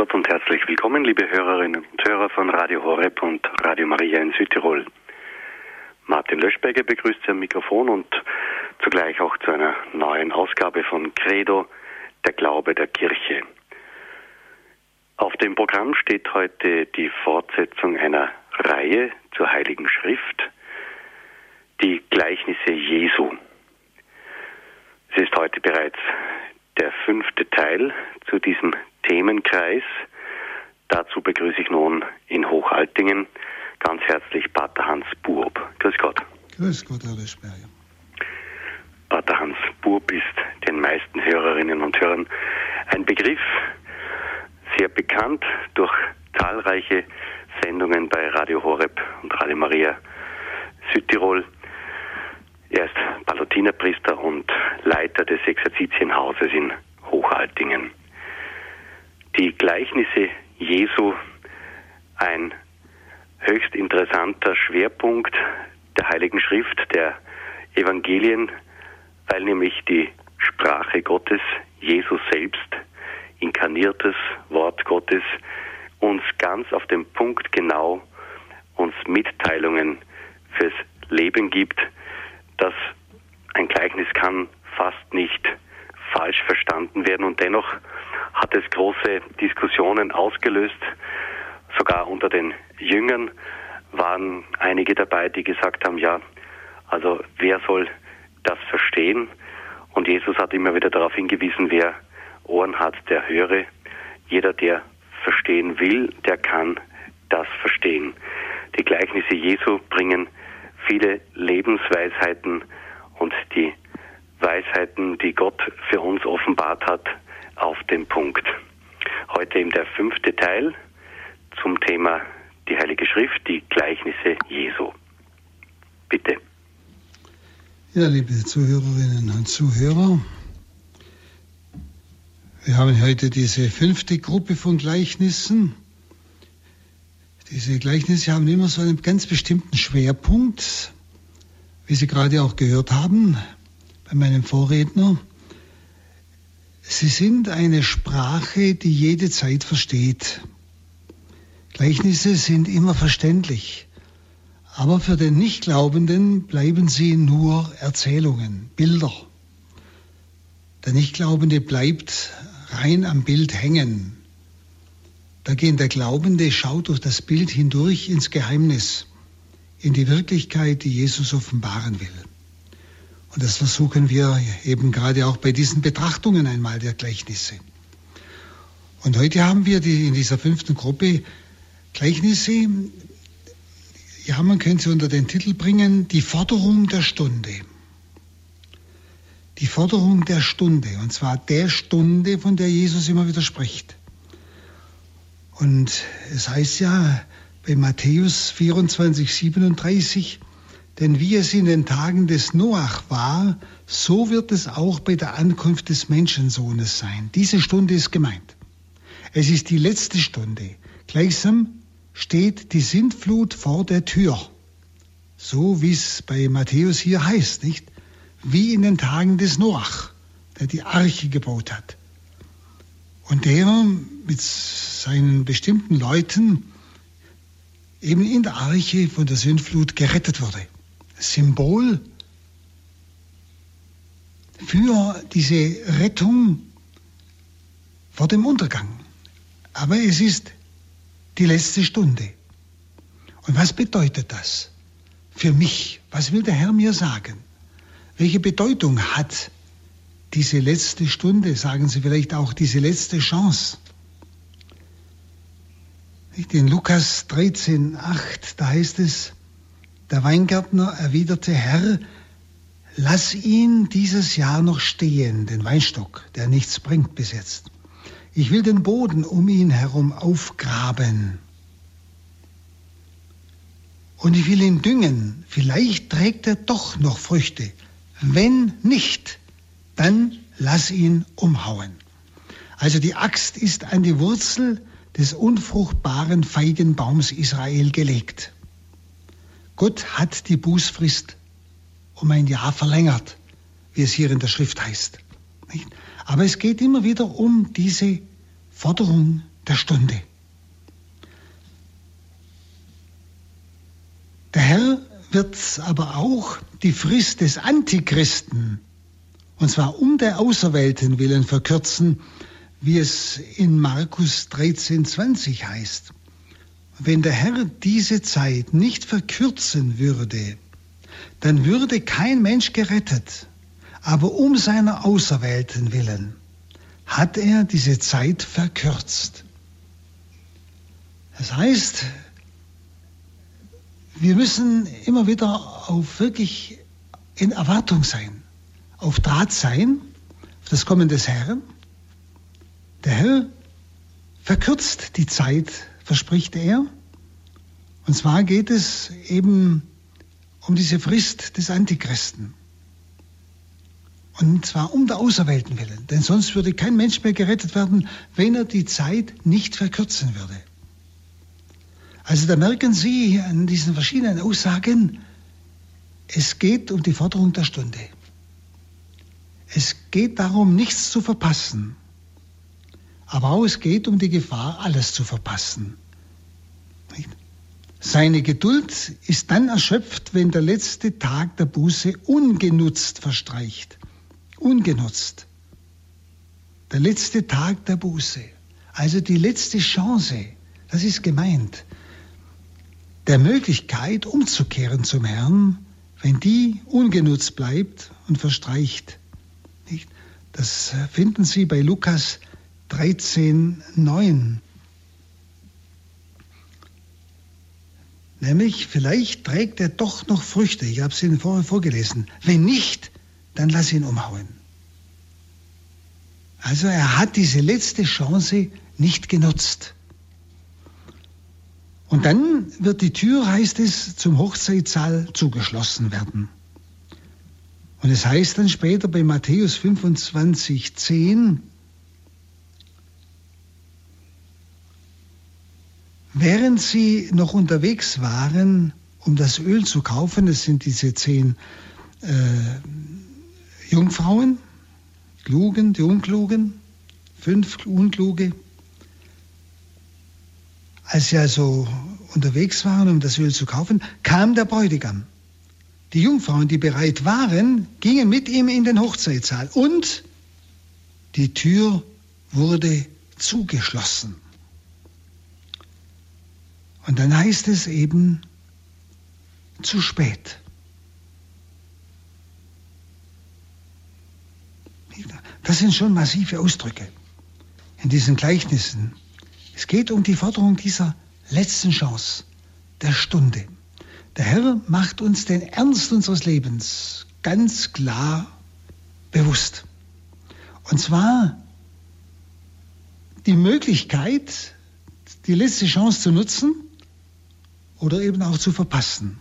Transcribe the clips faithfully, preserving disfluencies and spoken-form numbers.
Gott und herzlich willkommen, liebe Hörerinnen und Hörer von Radio Horeb und Radio Maria in Südtirol. Martin Löschberger begrüßt Sie am Mikrofon und zugleich auch zu einer neuen Ausgabe von Credo, der Glaube der Kirche. Auf dem Programm steht heute die Fortsetzung einer Reihe zur Heiligen Schrift, die Gleichnisse Jesu. Es ist heute bereits der fünfte Teil zu diesem Themenkreis. Dazu begrüße ich nun in Hochaltingen ganz herzlich Pater Hans Burb. Grüß Gott. Grüß Gott, Herr Löschberger. Pater Hans Burb ist den meisten Hörerinnen und Hörern ein Begriff, sehr bekannt durch zahlreiche Sendungen bei Radio Horeb und Radio Maria Südtirol. Er ist Pallotinerpriester und Leiter des Exerzitienhauses in Hochaltingen. Die Gleichnisse Jesu, ein höchst interessanter Schwerpunkt der Heiligen Schrift, der Evangelien, weil nämlich die Sprache Gottes, Jesus selbst, inkarniertes Wort Gottes, uns ganz auf den Punkt genau uns Mitteilungen fürs Leben gibt. Dass ein Gleichnis kann fast nicht falsch verstanden werden und dennoch hat es große Diskussionen ausgelöst. Sogar unter den Jüngern waren einige dabei, die gesagt haben, ja, also wer soll das verstehen? Und Jesus hat immer wieder darauf hingewiesen, wer Ohren hat, der höre. Jeder, der verstehen will, der kann das verstehen. Die Gleichnisse Jesu bringen viele Lebensweisheiten und die Weisheiten, die Gott für uns offenbart hat, auf den Punkt. Heute eben der fünfte Teil zum Thema die Heilige Schrift, die Gleichnisse Jesu. Bitte. Ja, liebe Zuhörerinnen und Zuhörer, wir haben heute diese fünfte Gruppe von Gleichnissen. Diese Gleichnisse haben immer so einen ganz bestimmten Schwerpunkt, wie Sie gerade auch gehört haben bei meinem Vorredner. Sie sind eine Sprache, die jede Zeit versteht. Gleichnisse sind immer verständlich, aber für den Nichtglaubenden bleiben sie nur Erzählungen, Bilder. Der Nichtglaubende bleibt rein am Bild hängen. Dagegen der Glaubende schaut durch das Bild hindurch ins Geheimnis, in die Wirklichkeit, die Jesus offenbaren will. Und das versuchen wir eben gerade auch bei diesen Betrachtungen einmal der Gleichnisse. Und heute haben wir die, in dieser fünften Gruppe Gleichnisse, ja, man könnte sie unter den Titel bringen, die Forderung der Stunde. Die Forderung der Stunde, und zwar der Stunde, von der Jesus immer wieder spricht. Und es heißt ja bei Matthäus vierundzwanzig, siebenunddreißig, denn wie es in den Tagen des Noach war, so wird es auch bei der Ankunft des Menschensohnes sein. Diese Stunde ist gemeint. Es ist die letzte Stunde. Gleichsam steht die Sintflut vor der Tür. So wie es bei Matthäus hier heißt, nicht? Wie in den Tagen des Noach, der die Arche gebaut hat. Und der mit seinen bestimmten Leuten eben in der Arche von der Sintflut gerettet wurde. Symbol für diese Rettung vor dem Untergang. Aber es ist die letzte Stunde. Und was bedeutet das für mich? Was will der Herr mir sagen? Welche Bedeutung hat diese letzte Stunde, sagen Sie vielleicht auch diese letzte Chance? In Lukas dreizehn, acht, da heißt es, der Weingärtner erwiderte, Herr, lass ihn dieses Jahr noch stehen, den Weinstock, der nichts bringt bis jetzt. Ich will den Boden um ihn herum aufgraben. Und ich will ihn düngen, vielleicht trägt er doch noch Früchte. Wenn nicht, dann lass ihn umhauen. Also die Axt ist an die Wurzel des unfruchtbaren Feigenbaums Israel gelegt. Gott hat die Bußfrist um ein Jahr verlängert, wie es hier in der Schrift heißt. Aber es geht immer wieder um diese Forderung der Stunde. Der Herr wird aber auch die Frist des Antichristen, und zwar um der Auserwählten willen, verkürzen, wie es in Markus dreizehn zwanzig heißt. Wenn der Herr diese Zeit nicht verkürzen würde, dann würde kein Mensch gerettet. Aber um seiner Auserwählten willen hat er diese Zeit verkürzt. Das heißt, wir müssen immer wieder auf wirklich in Erwartung sein, auf Draht sein, auf das Kommen des Herrn. Der Herr verkürzt die Zeit, verspricht er. Und zwar geht es eben um diese Frist des Antichristen. Und zwar um der Auserwählten willen. Denn sonst würde kein Mensch mehr gerettet werden, wenn er die Zeit nicht verkürzen würde. Also da merken Sie an diesen verschiedenen Aussagen, es geht um die Forderung der Stunde. Es geht darum, nichts zu verpassen. Aber auch es geht um die Gefahr, alles zu verpassen. Seine Geduld ist dann erschöpft, wenn der letzte Tag der Buße ungenutzt verstreicht. Ungenutzt. Der letzte Tag der Buße. Also die letzte Chance, das ist gemeint, der Möglichkeit umzukehren zum Herrn, wenn die ungenutzt bleibt und verstreicht. Nicht? Das finden Sie bei Lukas dreizehn neun. Nämlich, vielleicht trägt er doch noch Früchte. Ich habe es Ihnen vorher vorgelesen. Wenn nicht, dann lass ihn umhauen. Also er hat diese letzte Chance nicht genutzt. Und dann wird die Tür, heißt es, zum Hochzeitssaal zugeschlossen werden. Und es heißt dann später bei Matthäus fünfundzwanzig zehn, während sie noch unterwegs waren, um das Öl zu kaufen, das sind diese zehn äh, Jungfrauen, Klugen, die Unklugen, fünf Unkluge. Als sie also unterwegs waren, um das Öl zu kaufen, kam der Bräutigam. Die Jungfrauen, die bereit waren, gingen mit ihm in den Hochzeitssaal und die Tür wurde zugeschlossen. Und dann heißt es eben, zu spät. Das sind schon massive Ausdrücke in diesen Gleichnissen. Es geht um die Forderung dieser letzten Chance, der Stunde. Der Herr macht uns den Ernst unseres Lebens ganz klar bewusst. Und zwar die Möglichkeit, die letzte Chance zu nutzen oder eben auch zu verpassen.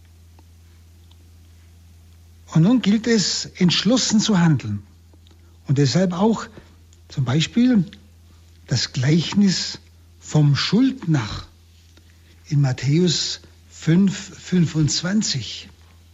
Und nun gilt es, entschlossen zu handeln. Und deshalb auch zum Beispiel das Gleichnis vom Schuldner in Matthäus fünf fünfundzwanzig.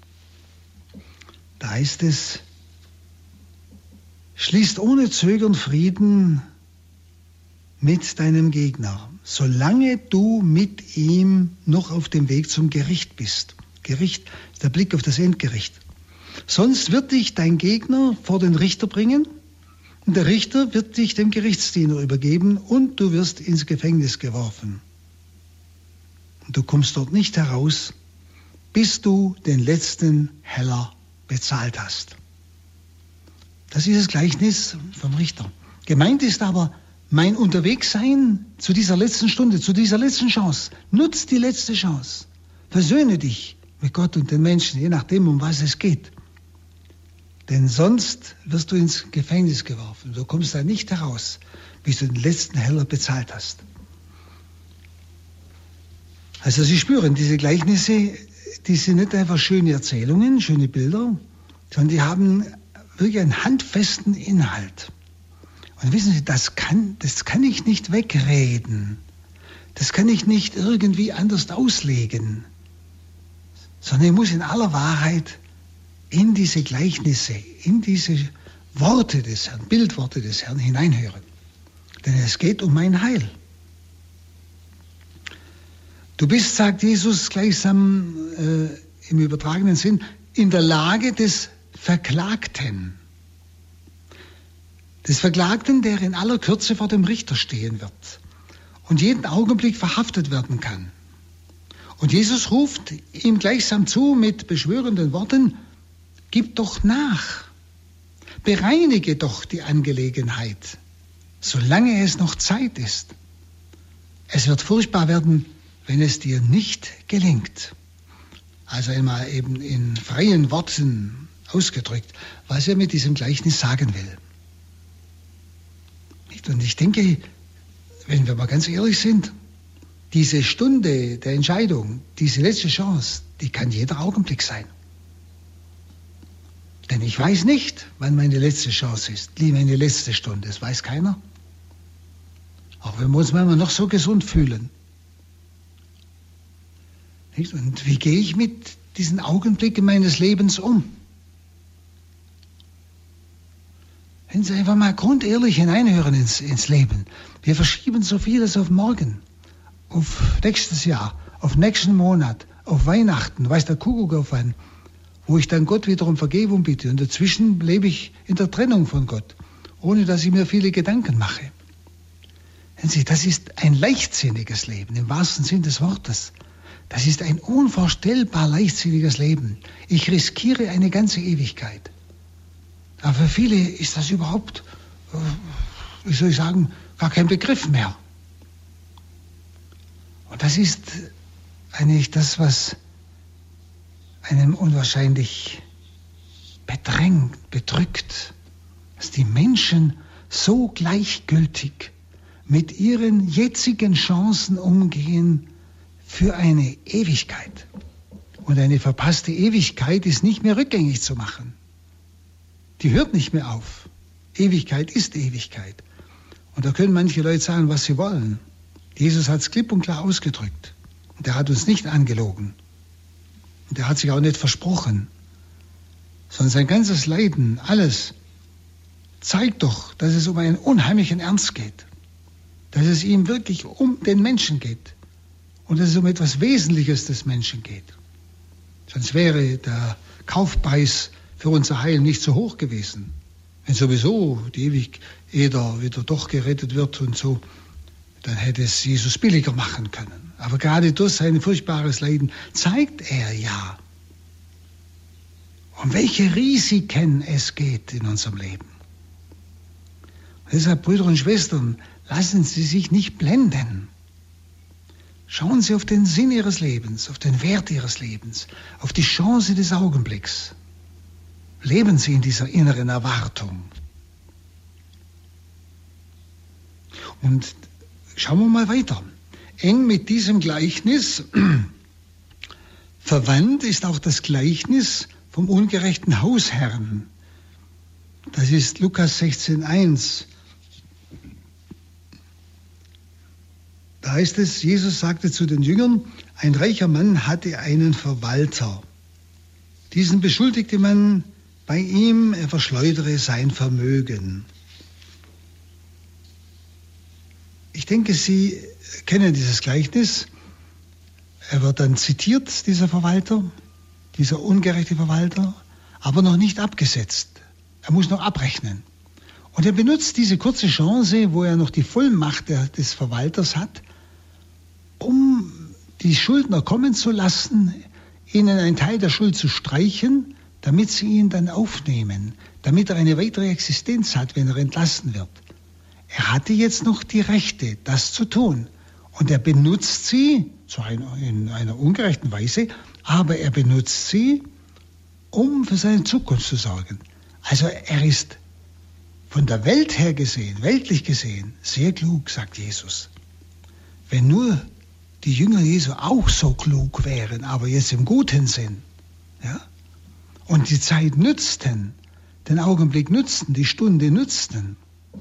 Da heißt es, schließt ohne Zögern Frieden mit deinem Gegner, solange du mit ihm noch auf dem Weg zum Gericht bist. Gericht ist der Blick auf das Endgericht. Sonst wird dich dein Gegner vor den Richter bringen und der Richter wird dich dem Gerichtsdiener übergeben und du wirst ins Gefängnis geworfen. Und du kommst dort nicht heraus, bis du den letzten Heller bezahlt hast. Das ist das Gleichnis vom Richter. Gemeint ist aber mein Unterwegssein zu dieser letzten Stunde, zu dieser letzten Chance. Nutz die letzte Chance. Versöhne dich mit Gott und den Menschen, je nachdem, um was es geht. Denn sonst wirst du ins Gefängnis geworfen. Du kommst da nicht heraus, bis du den letzten Heller bezahlt hast. Also Sie spüren, diese Gleichnisse, die sind nicht einfach schöne Erzählungen, schöne Bilder, sondern die haben wirklich einen handfesten Inhalt. Und wissen Sie, das kann, das kann ich nicht wegreden. Das kann ich nicht irgendwie anders auslegen. Sondern ich muss in aller Wahrheit in diese Gleichnisse, in diese Worte des Herrn, Bildworte des Herrn hineinhören. Denn es geht um mein Heil. Du bist, sagt Jesus gleichsam äh, im übertragenen Sinn, in der Lage des Verklagten. Des Verklagten, der in aller Kürze vor dem Richter stehen wird und jeden Augenblick verhaftet werden kann. Und Jesus ruft ihm gleichsam zu mit beschwörenden Worten, gib doch nach, bereinige doch die Angelegenheit, solange es noch Zeit ist. Es wird furchtbar werden, wenn es dir nicht gelingt. Also einmal eben in freien Worten ausgedrückt, was er mit diesem Gleichnis sagen will. Und ich denke, wenn wir mal ganz ehrlich sind, diese Stunde der Entscheidung, diese letzte Chance, die kann jeder Augenblick sein. Denn ich weiß nicht, wann meine letzte Chance ist, wie meine letzte Stunde, das weiß keiner. Auch wenn wir uns manchmal noch so gesund fühlen. Und wie gehe ich mit diesen Augenblicken meines Lebens um? Wenn Sie einfach mal grundehrlich hineinhören ins, ins Leben. Wir verschieben so vieles auf morgen, auf nächstes Jahr, auf nächsten Monat, auf Weihnachten, weiß der Kuckuck auf wann, wo ich dann Gott wieder um Vergebung bitte. Und dazwischen lebe ich in der Trennung von Gott, ohne dass ich mir viele Gedanken mache. Sehen Sie, das ist ein leichtsinniges Leben, im wahrsten Sinn des Wortes. Das ist ein unvorstellbar leichtsinniges Leben. Ich riskiere eine ganze Ewigkeit. Aber für viele ist das überhaupt, wie soll ich sagen, gar kein Begriff mehr. Und das ist eigentlich das, was einem unwahrscheinlich bedrängt, bedrückt, dass die Menschen so gleichgültig mit ihren jetzigen Chancen umgehen für eine Ewigkeit. Und eine verpasste Ewigkeit ist nicht mehr rückgängig zu machen. Die hört nicht mehr auf. Ewigkeit ist Ewigkeit. Und da können manche Leute sagen, was sie wollen. Jesus hat es klipp und klar ausgedrückt. Und er hat uns nicht angelogen. Und er hat sich auch nicht versprochen. Sondern sein ganzes Leiden, alles, zeigt doch, dass es um einen unheimlichen Ernst geht. Dass es ihm wirklich um den Menschen geht. Und dass es um etwas Wesentliches des Menschen geht. Sonst wäre der Kaufpreis für unser Heil nicht so hoch gewesen. Wenn sowieso die ewig jeder wieder doch gerettet wird und so, dann hätte es Jesus billiger machen können. Aber gerade durch sein furchtbares Leiden zeigt er ja, um welche Risiken es geht in unserem Leben. Und deshalb, Brüder und Schwestern, lassen Sie sich nicht blenden. Schauen Sie auf den Sinn Ihres Lebens, auf den Wert Ihres Lebens, auf die Chance des Augenblicks. Leben Sie in dieser inneren Erwartung. Und schauen wir mal weiter. Eng mit diesem Gleichnis verwandt ist auch das Gleichnis vom ungerechten Hausherrn. Das ist Lukas sechzehn eins. Da heißt es, Jesus sagte zu den Jüngern, ein reicher Mann hatte einen Verwalter. Diesen beschuldigte man bei ihm, er verschleudere sein Vermögen. Ich denke, Sie kennen dieses Gleichnis. Er wird dann zitiert, dieser Verwalter, dieser ungerechte Verwalter, aber noch nicht abgesetzt. Er muss noch abrechnen. Und er benutzt diese kurze Chance, wo er noch die Vollmacht der, des Verwalters hat, um die Schuldner kommen zu lassen, ihnen einen Teil der Schuld zu streichen, damit sie ihn dann aufnehmen, damit er eine weitere Existenz hat, wenn er entlassen wird. Er hatte jetzt noch die Rechte, das zu tun. Und er benutzt sie, zwar in, in einer ungerechten Weise, aber er benutzt sie, um für seine Zukunft zu sorgen. Also er ist von der Welt her gesehen, weltlich gesehen, sehr klug, sagt Jesus. Wenn nur die Jünger Jesu auch so klug wären, aber jetzt im guten Sinn, ja, und die Zeit nützten, den Augenblick nützten, die Stunde nützten.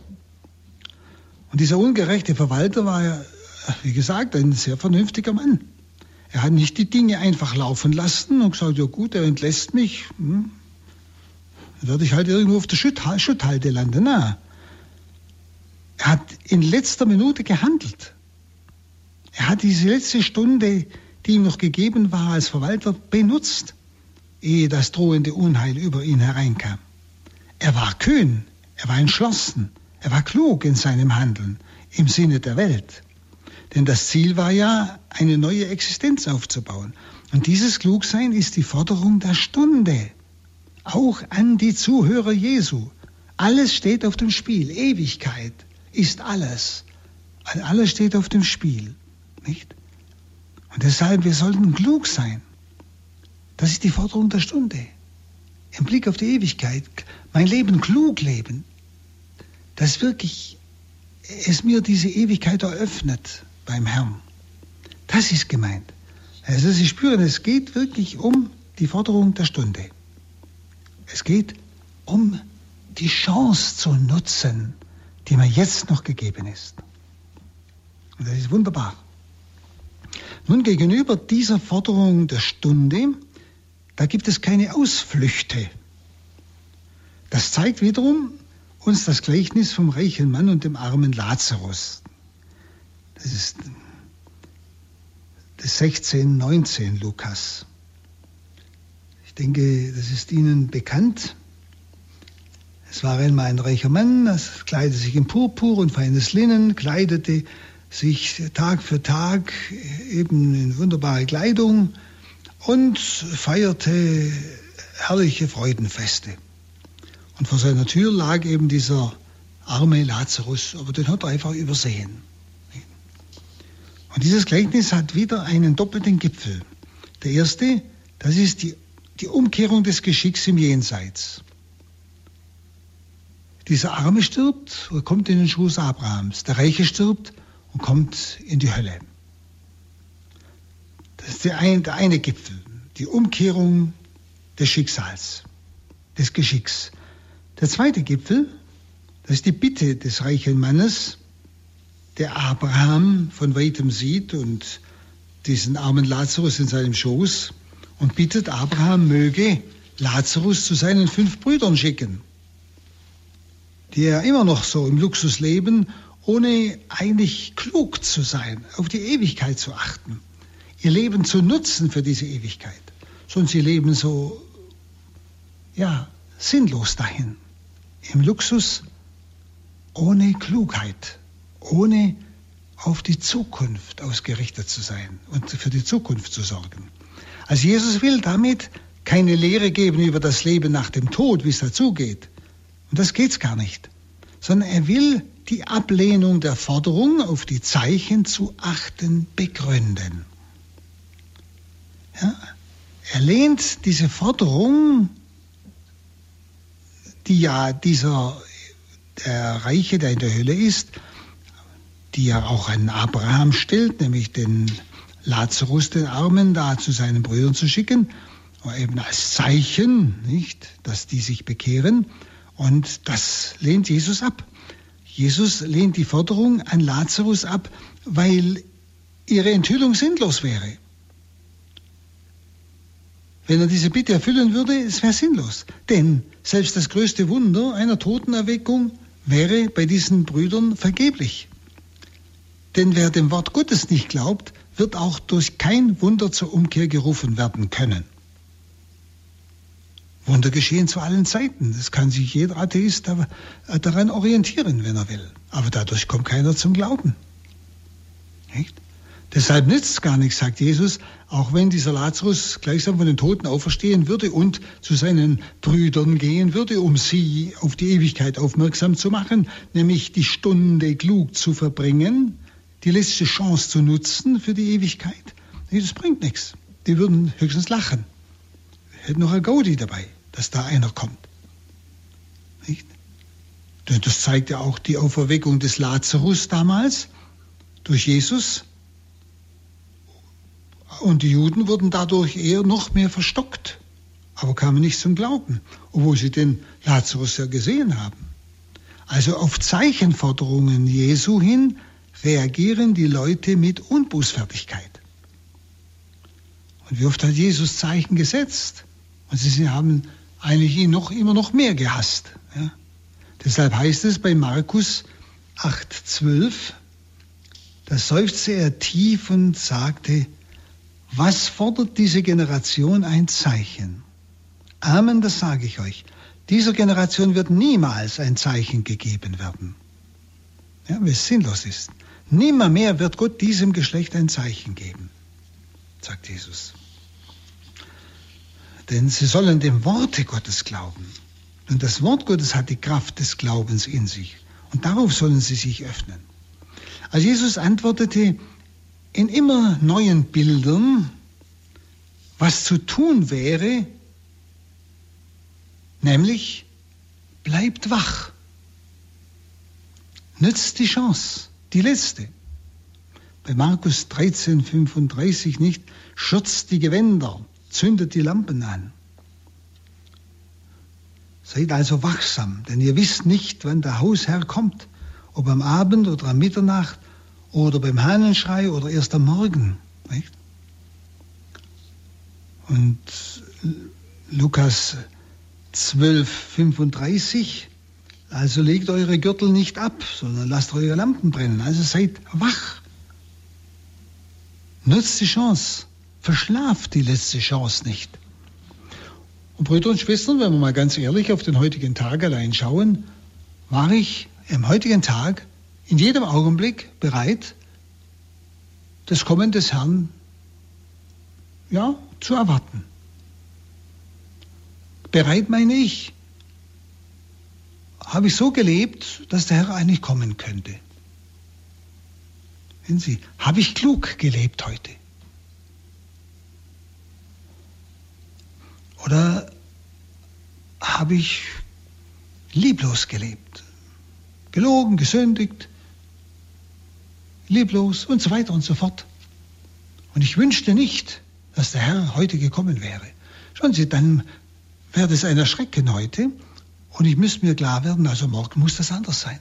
Und dieser ungerechte Verwalter war ja, wie gesagt, ein sehr vernünftiger Mann. Er hat nicht die Dinge einfach laufen lassen und gesagt, ja gut, er entlässt mich, hm, dann werde ich halt irgendwo auf der Schutt, Schutthalde landen. Na, er hat in letzter Minute gehandelt. Er hat diese letzte Stunde, die ihm noch gegeben war als Verwalter, benutzt, ehe das drohende Unheil über ihn hereinkam. Er war kühn, er war entschlossen, er war klug in seinem Handeln im Sinne der Welt. Denn das Ziel war ja, eine neue Existenz aufzubauen. Und dieses Klugsein ist die Forderung der Stunde, auch an die Zuhörer Jesu. Alles steht auf dem Spiel, Ewigkeit ist alles. Alles steht auf dem Spiel, nicht? Und deshalb, wir sollten klug sein. Das ist die Forderung der Stunde. Im Blick auf die Ewigkeit, mein Leben klug leben, dass wirklich es mir diese Ewigkeit eröffnet beim Herrn. Das ist gemeint. Also Sie spüren, es geht wirklich um die Forderung der Stunde. Es geht um die Chance zu nutzen, die mir jetzt noch gegeben ist. Und das ist wunderbar. Nun, gegenüber dieser Forderung der Stunde, da gibt es keine Ausflüchte. Das zeigt wiederum uns das Gleichnis vom reichen Mann und dem armen Lazarus. Das ist das sechzehn, neunzehn Lukas. Ich denke, das ist Ihnen bekannt. Es war einmal ein reicher Mann, das kleidete sich in Purpur und feines Linnen, kleidete sich Tag für Tag eben in wunderbare Kleidung und feierte herrliche Freudenfeste. Und vor seiner Tür lag eben dieser arme Lazarus, aber den hat er einfach übersehen. Und dieses Gleichnis hat wieder einen doppelten Gipfel. Der erste, das ist die, die Umkehrung des Geschicks im Jenseits. Dieser Arme stirbt und kommt in den Schoß Abrahams. Der Reiche stirbt und kommt in die Hölle. Das ist der eine, der eine Gipfel, die Umkehrung des Schicksals, des Geschicks. Der zweite Gipfel, das ist die Bitte des reichen Mannes, der Abraham von weitem sieht und diesen armen Lazarus in seinem Schoß und bittet, Abraham möge Lazarus zu seinen fünf Brüdern schicken, die ja immer noch so im Luxus leben, ohne eigentlich klug zu sein, auf die Ewigkeit zu achten, ihr Leben zu nutzen für diese Ewigkeit. Sonst sie leben so, ja, sinnlos dahin, im Luxus, ohne Klugheit, ohne auf die Zukunft ausgerichtet zu sein und für die Zukunft zu sorgen. Also Jesus will damit keine Lehre geben über das Leben nach dem Tod, wie es dazugeht. Und das geht's gar nicht. Sondern er will die Ablehnung der Forderung, auf die Zeichen zu achten, begründen. Ja, er lehnt diese Forderung, die ja dieser, der Reiche, der in der Hölle ist, die ja auch an Abraham stellt, nämlich den Lazarus, den Armen, da zu seinen Brüdern zu schicken, eben als Zeichen, nicht, dass die sich bekehren. Und das lehnt Jesus ab. Jesus lehnt die Forderung an Lazarus ab, weil ihre Enthüllung sinnlos wäre. Wenn er diese Bitte erfüllen würde, es wäre sinnlos. Denn selbst das größte Wunder einer Totenerweckung wäre bei diesen Brüdern vergeblich. Denn wer dem Wort Gottes nicht glaubt, wird auch durch kein Wunder zur Umkehr gerufen werden können. Wunder geschehen zu allen Zeiten. Das kann sich jeder Atheist daran orientieren, wenn er will. Aber dadurch kommt keiner zum Glauben. Nicht? Deshalb nützt es gar nichts, sagt Jesus, auch wenn dieser Lazarus gleichsam von den Toten auferstehen würde und zu seinen Brüdern gehen würde, um sie auf die Ewigkeit aufmerksam zu machen, nämlich die Stunde klug zu verbringen, die letzte Chance zu nutzen für die Ewigkeit. Nee, das bringt nichts. Die würden höchstens lachen. Hätten noch ein Gaudi dabei, dass da einer kommt. Nicht? Das zeigt ja auch die Auferweckung des Lazarus damals durch Jesus. Und die Juden wurden dadurch eher noch mehr verstockt, aber kamen nicht zum Glauben, obwohl sie den Lazarus ja gesehen haben. Also auf Zeichenforderungen Jesu hin reagieren die Leute mit Unbußfertigkeit. Und wie oft hat Jesus Zeichen gesetzt? Und sie haben eigentlich ihn noch, immer noch mehr gehasst. Ja? Deshalb heißt es bei Markus acht zwölf, da seufzte er tief und sagte, was fordert diese Generation ein Zeichen? Amen, das sage ich euch. Dieser Generation wird niemals ein Zeichen gegeben werden. Ja, weil es sinnlos ist. Nimmermehr wird Gott diesem Geschlecht ein Zeichen geben, sagt Jesus. Denn sie sollen dem Worte Gottes glauben. Und das Wort Gottes hat die Kraft des Glaubens in sich. Und darauf sollen sie sich öffnen. Also Jesus antwortete in immer neuen Bildern, was zu tun wäre, nämlich bleibt wach. Nützt die Chance, die letzte. Bei Markus dreizehn fünfunddreißig nicht, schürzt die Gewänder, zündet die Lampen an. Seid also wachsam, denn ihr wisst nicht, wann der Hausherr kommt, ob am Abend oder am Mitternacht oder beim Hahnenschrei oder erst am Morgen. Nicht? Und Lukas zwölf fünfunddreißig, also legt eure Gürtel nicht ab, sondern lasst eure Lampen brennen. Also seid wach. Nutzt die Chance. Verschlaft die letzte Chance nicht. Und Brüder und Schwestern, wenn wir mal ganz ehrlich auf den heutigen Tag allein schauen, war ich am heutigen Tag in jedem Augenblick bereit, das Kommen des Herrn ja, zu erwarten. Bereit meine ich, habe ich so gelebt, dass der Herr eigentlich kommen könnte. Sehen Sie, habe ich klug gelebt heute? Oder habe ich lieblos gelebt? Gelogen, gesündigt, lieblos und so weiter und so fort. Und ich wünschte nicht, dass der Herr heute gekommen wäre. Schauen Sie, dann wäre das ein Erschrecken heute und ich müsste mir klar werden, also morgen muss das anders sein.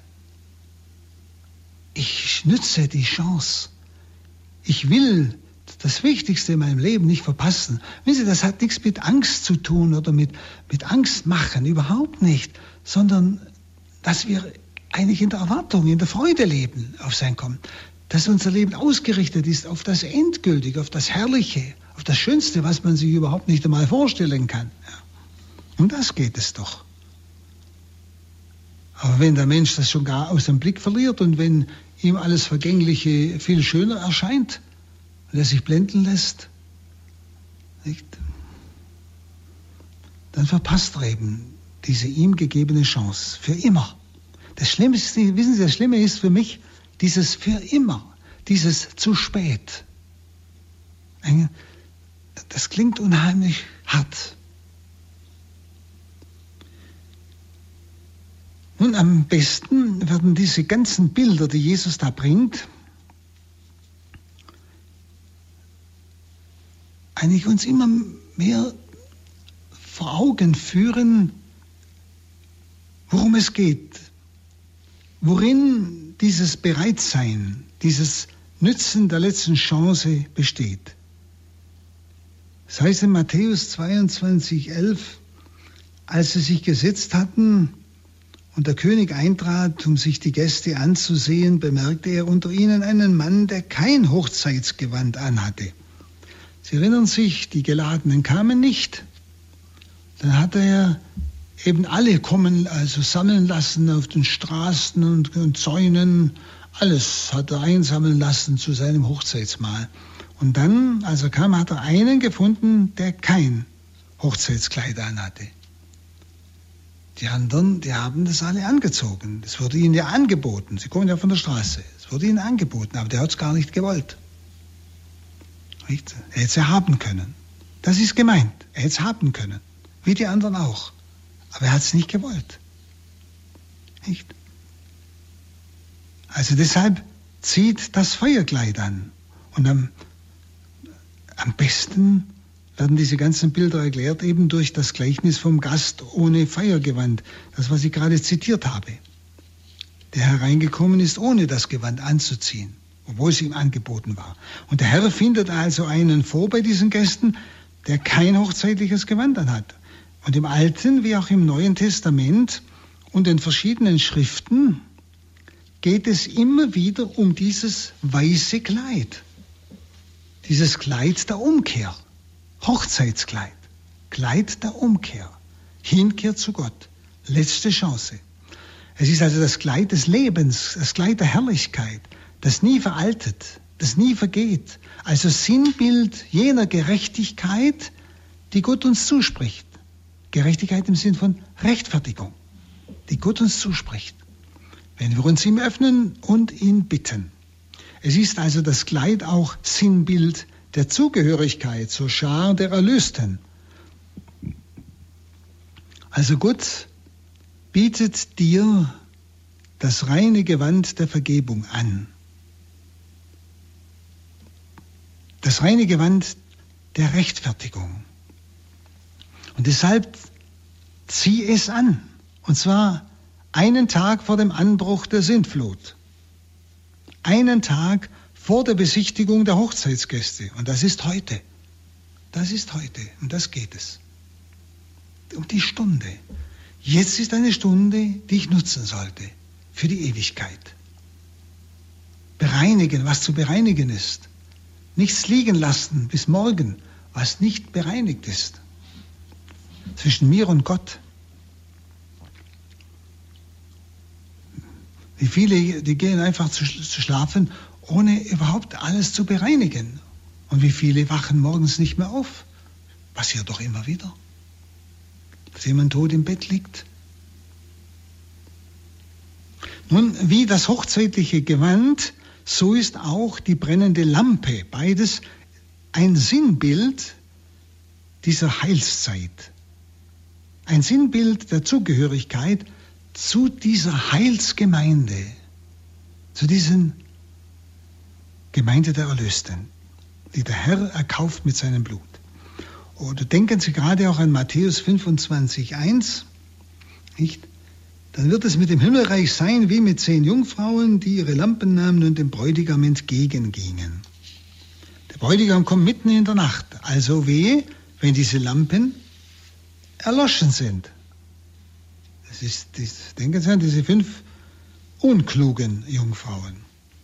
Ich nütze die Chance. Ich will das Wichtigste in meinem Leben nicht verpassen. Wissen Sie, das hat nichts mit Angst zu tun oder mit, mit Angst machen, überhaupt nicht, sondern dass wir eigentlich in der Erwartung, in der Freude leben auf sein Kommen. Dass unser Leben ausgerichtet ist auf das Endgültige, auf das Herrliche, auf das Schönste, was man sich überhaupt nicht einmal vorstellen kann. Ja. Um das geht es doch. Aber wenn der Mensch das schon gar aus dem Blick verliert und wenn ihm alles Vergängliche viel schöner erscheint und er sich blenden lässt, nicht? Dann verpasst er eben diese ihm gegebene Chance für immer. Das Schlimmste, wissen Sie, das Schlimme ist für mich dieses für immer, dieses zu spät. Das klingt unheimlich hart. Nun, am besten werden diese ganzen Bilder, die Jesus da bringt, eigentlich uns immer mehr vor Augen führen, worum es geht, worin dieses Bereitsein, dieses Nützen der letzten Chance besteht. Das heißt in Matthäus zweiundzwanzig elf, als sie sich gesetzt hatten und der König eintrat, um sich die Gäste anzusehen, bemerkte er unter ihnen einen Mann, der kein Hochzeitsgewand anhatte. Sie erinnern sich, die Geladenen kamen nicht. Dann hat er eben alle kommen, also sammeln lassen auf den Straßen und, und Zäunen. Alles hat er einsammeln lassen zu seinem Hochzeitsmahl. Und dann, als er kam, hat er einen gefunden, der kein Hochzeitskleid anhatte. Die anderen, die haben das alle angezogen. Das wurde ihnen ja angeboten. Sie kommen ja von der Straße. Es wurde ihnen angeboten, aber der hat es gar nicht gewollt. Nicht? Er hätte es ja haben können. Das ist gemeint. Er hätte es haben können. Wie die anderen auch. Aber er hat es nicht gewollt. Nicht? Also deshalb zieht das Feuerkleid an. Und am, am besten werden diese ganzen Bilder erklärt eben durch das Gleichnis vom Gast ohne Feiergewand. Das, was ich gerade zitiert habe. Der hereingekommen ist, ohne das Gewand anzuziehen, obwohl es ihm angeboten war. Und der Herr findet also einen vor bei diesen Gästen, der kein hochzeitliches Gewand anhat. Und im Alten wie auch im Neuen Testament und in verschiedenen Schriften geht es immer wieder um dieses weiße Kleid. Dieses Kleid der Umkehr. Hochzeitskleid. Kleid der Umkehr. Hinkehr zu Gott. Letzte Chance. Es ist also das Kleid des Lebens, das Kleid der Herrlichkeit, das nie veraltet, das nie vergeht. Also Sinnbild jener Gerechtigkeit, die Gott uns zuspricht. Gerechtigkeit im Sinn von Rechtfertigung, die Gott uns zuspricht, wenn wir uns ihm öffnen und ihn bitten. Es ist also das Kleid auch Sinnbild der Zugehörigkeit zur Schar der Erlösten. Also Gott bietet dir das reine Gewand der Vergebung an. Das reine Gewand der Rechtfertigung. Und deshalb zieh es an. Und zwar einen Tag vor dem Anbruch der Sintflut. Einen Tag vor der Besichtigung der Hochzeitsgäste. Und das ist heute. Das ist heute. Um das geht es. Um die Stunde. Jetzt ist eine Stunde, die ich nutzen sollte. Für die Ewigkeit. Bereinigen, was zu bereinigen ist. Nichts liegen lassen bis morgen, was nicht bereinigt ist. Zwischen mir und Gott. Wie viele, die gehen einfach zu, zu schlafen, ohne überhaupt alles zu bereinigen. Und wie viele wachen morgens nicht mehr auf. Passiert doch immer wieder. Dass jemand tot im Bett liegt. Nun, wie das hochzeitliche Gewand, so ist auch die brennende Lampe, beides ein Sinnbild dieser Heilszeit. Ein Sinnbild der Zugehörigkeit zu dieser Heilsgemeinde, zu diesen Gemeinde der Erlösten, die der Herr erkauft mit seinem Blut. Oder denken Sie gerade auch an Matthäus fünfundzwanzig eins, nicht? Dann wird es mit dem Himmelreich sein wie mit zehn Jungfrauen, die ihre Lampen nahmen und dem Bräutigam entgegengingen. Der Bräutigam kommt mitten in der Nacht, also wehe, wenn diese Lampen erloschen sind. Das ist, das, denken Sie an diese fünf unklugen Jungfrauen.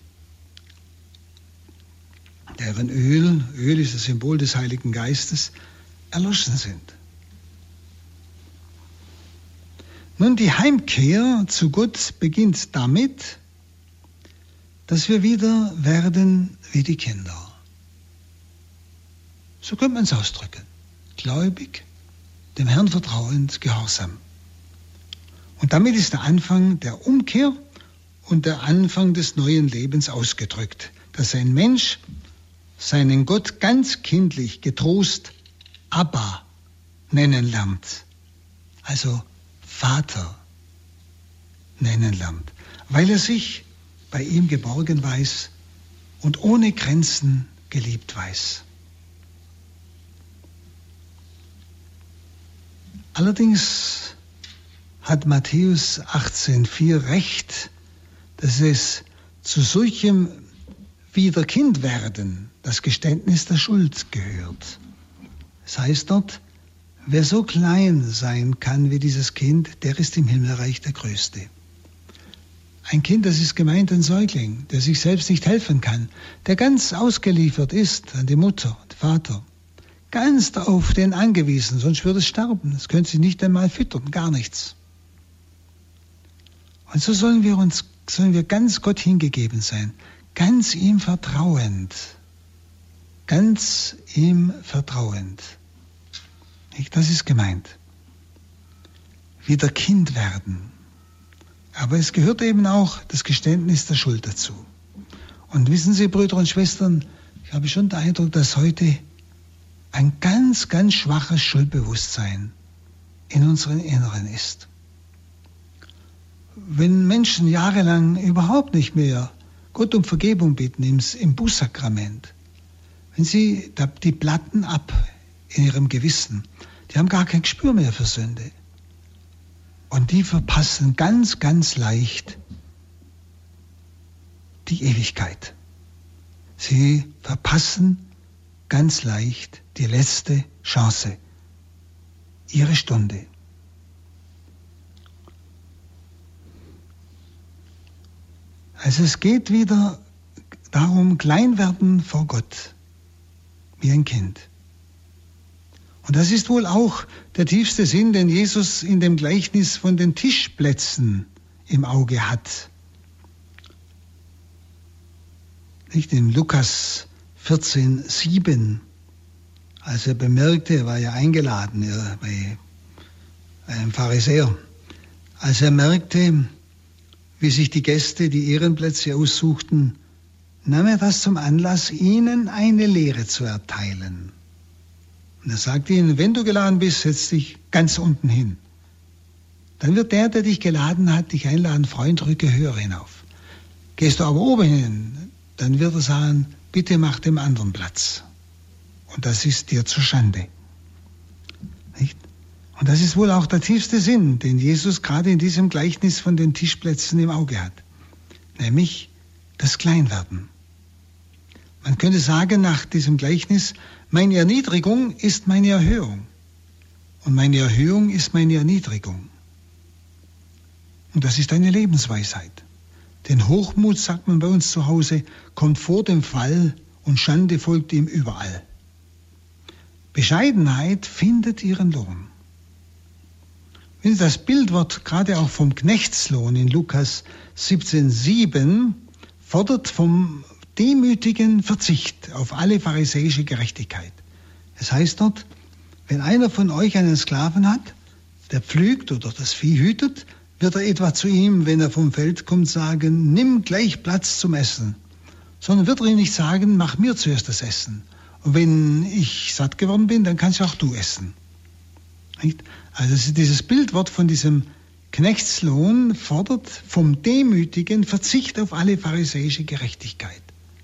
Deren Öl, Öl ist das Symbol des Heiligen Geistes, erloschen sind. Nun, die Heimkehr zu Gott beginnt damit, dass wir wieder werden wie die Kinder. So könnte man es ausdrücken. Gläubig, dem Herrn vertrauend, gehorsam. Und damit ist der Anfang der Umkehr und der Anfang des neuen Lebens ausgedrückt, dass ein Mensch seinen Gott ganz kindlich, getrost Abba nennen lernt. Also Vater nennen lernt, weil er sich bei ihm geborgen weiß und ohne Grenzen geliebt weiß. Allerdings hat Matthäus achtzehn vier recht, dass es zu solchem Wiederkindwerden das Geständnis der Schuld gehört. Es heißt dort, wer so klein sein kann wie dieses Kind, der ist im Himmelreich der Größte. Ein Kind, das ist gemeint ein Säugling, der sich selbst nicht helfen kann, der ganz ausgeliefert ist an die Mutter und Vater, ganz auf den angewiesen, sonst würde es sterben. Es könnte sich nicht einmal füttern, gar nichts. Und so sollen wir uns, sollen wir ganz Gott hingegeben sein, ganz ihm vertrauend, ganz ihm vertrauend. Das ist gemeint. Wieder Kind werden. Aber es gehört eben auch das Geständnis der Schuld dazu. Und wissen Sie, Brüder und Schwestern, ich habe schon den Eindruck, dass heute ein ganz, ganz schwaches Schuldbewusstsein in unseren Inneren ist. Wenn Menschen jahrelang überhaupt nicht mehr Gott um Vergebung bitten im, im Bußsakrament, wenn sie die Platten ab in ihrem Gewissen, die haben gar kein Gespür mehr für Sünde. Und die verpassen ganz, ganz leicht die Ewigkeit. Sie verpassen ganz leicht die letzte Chance, ihre Stunde. Also es geht wieder darum, klein werden vor Gott, wie ein Kind. Und das ist wohl auch der tiefste Sinn, den Jesus in dem Gleichnis von den Tischplätzen im Auge hat. Nicht in Lukas vierzehn, sieben, als er bemerkte, er war ja eingeladen er, bei einem Pharisäer, als er merkte, wie sich die Gäste die Ehrenplätze aussuchten, nahm er das zum Anlass, ihnen eine Lehre zu erteilen. Und er sagte ihnen, wenn du geladen bist, setz dich ganz unten hin. Dann wird der, der dich geladen hat, dich einladen, Freund, rücke höher hinauf. Gehst du aber oben hin, dann wird er sagen, bitte mach dem anderen Platz. Und das ist dir zur Schande. Nicht? Und das ist wohl auch der tiefste Sinn, den Jesus gerade in diesem Gleichnis von den Tischplätzen im Auge hat. Nämlich das Kleinwerden. Man könnte sagen nach diesem Gleichnis, meine Erniedrigung ist meine Erhöhung. Und meine Erhöhung ist meine Erniedrigung. Und das ist eine Lebensweisheit. Denn Hochmut, sagt man bei uns zu Hause, kommt vor dem Fall und Schande folgt ihm überall. Bescheidenheit findet ihren Lohn. Das Bild wird gerade auch vom Knechtslohn in Lukas siebzehn, sieben fordert vom demütigen Verzicht auf alle pharisäische Gerechtigkeit. Es heißt dort, wenn einer von euch einen Sklaven hat, der pflügt oder das Vieh hütet, wird er etwa zu ihm, wenn er vom Feld kommt, sagen, nimm gleich Platz zum Essen. Sondern wird er ihm nicht sagen, mach mir zuerst das Essen. Und wenn ich satt geworden bin, dann kannst auch du essen. Nicht? Also dieses Bildwort von diesem Knechtslohn fordert vom demütigen Verzicht auf alle pharisäische Gerechtigkeit.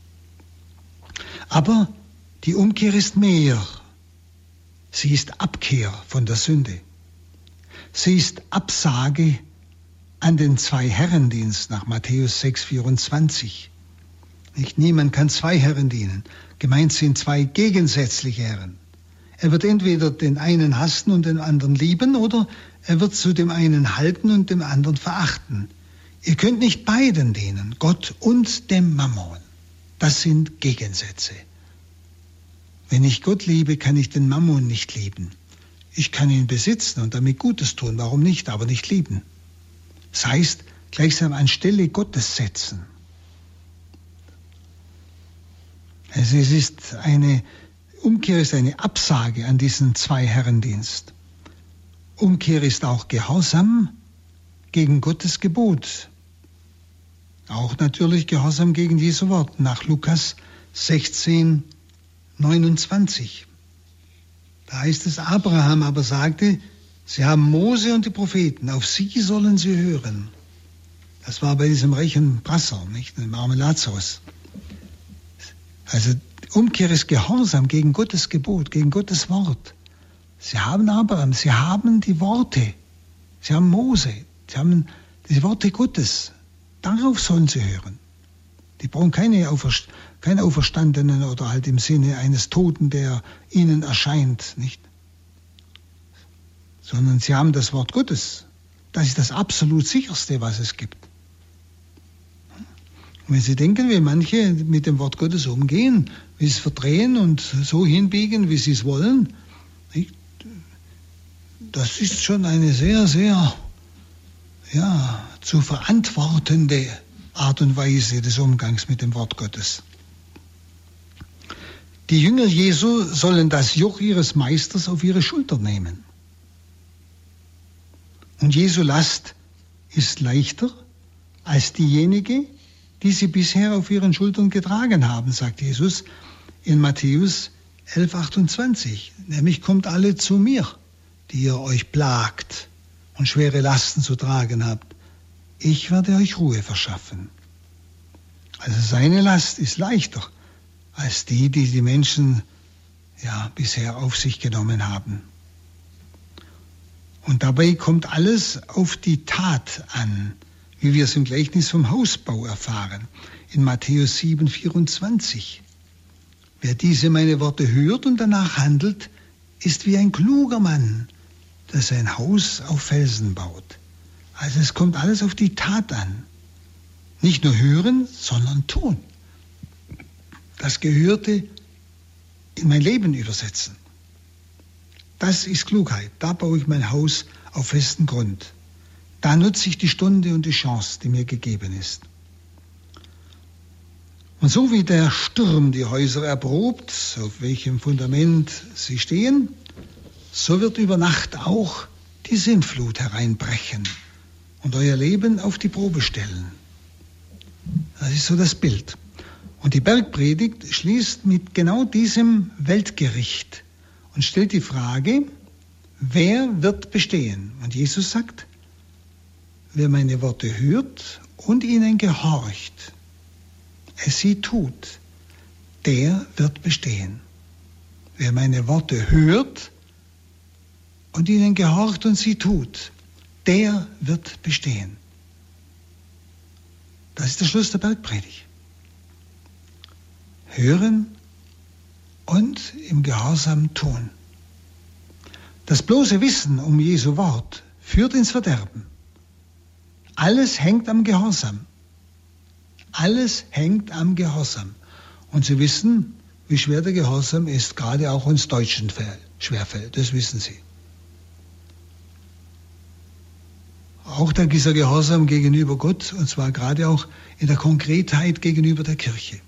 Aber die Umkehr ist mehr. Sie ist Abkehr von der Sünde. Sie ist Absage an den Zwei-Herren-Dienst nach Matthäus sechs, vierundzwanzig. Nicht, niemand kann zwei Herren dienen. Gemeint sind zwei gegensätzliche Herren. Er wird entweder den einen hassen und den anderen lieben, oder er wird zu dem einen halten und dem anderen verachten. Ihr könnt nicht beiden dienen, Gott und dem Mammon. Das sind Gegensätze. Wenn ich Gott liebe, kann ich den Mammon nicht lieben. Ich kann ihn besitzen und damit Gutes tun, warum nicht, aber nicht lieben. Das heißt, gleichsam anstelle Gottes setzen. Also es ist eine, Umkehr ist eine Absage an diesen Zwei-Herren-Dienst. Umkehr ist auch Gehorsam gegen Gottes Gebot. Auch natürlich Gehorsam gegen Jesu Wort nach Lukas sechzehn, neunundzwanzig. Da heißt es, Abraham aber sagte, sie haben Mose und die Propheten, auf sie sollen sie hören. Das war bei diesem reichen Brasser, nicht, dem armen Lazarus. Also Umkehr ist Gehorsam gegen Gottes Gebot, gegen Gottes Wort. Sie haben Abraham, sie haben die Worte, sie haben Mose, sie haben die Worte Gottes. Darauf sollen sie hören. Die brauchen keine, Auferst- keine Auferstandenen oder halt im Sinne eines Toten, der ihnen erscheint, nicht? Sondern sie haben das Wort Gottes. Das ist das absolut sicherste, was es gibt. Und wenn Sie denken, wie manche mit dem Wort Gottes umgehen, wie sie es verdrehen und so hinbiegen, wie sie es wollen, nicht? Das ist schon eine sehr, sehr ja, zu verantwortende Art und Weise des Umgangs mit dem Wort Gottes. Die Jünger Jesu sollen das Joch ihres Meisters auf ihre Schulter nehmen. Und Jesu Last ist leichter als diejenige, die sie bisher auf ihren Schultern getragen haben, sagt Jesus in Matthäus elf, achtundzwanzig. Nämlich kommt alle zu mir, die ihr euch plagt und schwere Lasten zu tragen habt. Ich werde euch Ruhe verschaffen. Also seine Last ist leichter als die, die die Menschen ja bisher auf sich genommen haben. Und dabei kommt alles auf die Tat an, wie wir es im Gleichnis vom Hausbau erfahren, in Matthäus sieben, vierundzwanzig. Wer diese meine Worte hört und danach handelt, ist wie ein kluger Mann, der sein Haus auf Felsen baut. Also es kommt alles auf die Tat an. Nicht nur hören, sondern tun. Das Gehörte in mein Leben übersetzen. Das ist Klugheit. Da baue ich mein Haus auf festen Grund. Da nutze ich die Stunde und die Chance, die mir gegeben ist. Und so wie der Sturm die Häuser erprobt, auf welchem Fundament sie stehen, so wird über Nacht auch die Sintflut hereinbrechen und euer Leben auf die Probe stellen. Das ist so das Bild. Und die Bergpredigt schließt mit genau diesem Weltgericht und stellt die Frage, wer wird bestehen? Und Jesus sagt, wer meine Worte hört und ihnen gehorcht, es sie tut, der wird bestehen. Wer meine Worte hört und ihnen gehorcht und sie tut, der wird bestehen. Das ist der Schluss der Bergpredigt. Hören und im Gehorsam tun. Das bloße Wissen um Jesu Wort führt ins Verderben. Alles hängt am Gehorsam. Alles hängt am Gehorsam. Und Sie wissen, wie schwer der Gehorsam ist, gerade auch uns Deutschen schwerfällt. Das wissen Sie. Auch dieser Gehorsam gegenüber Gott, und zwar gerade auch in der Konkretheit gegenüber der Kirche.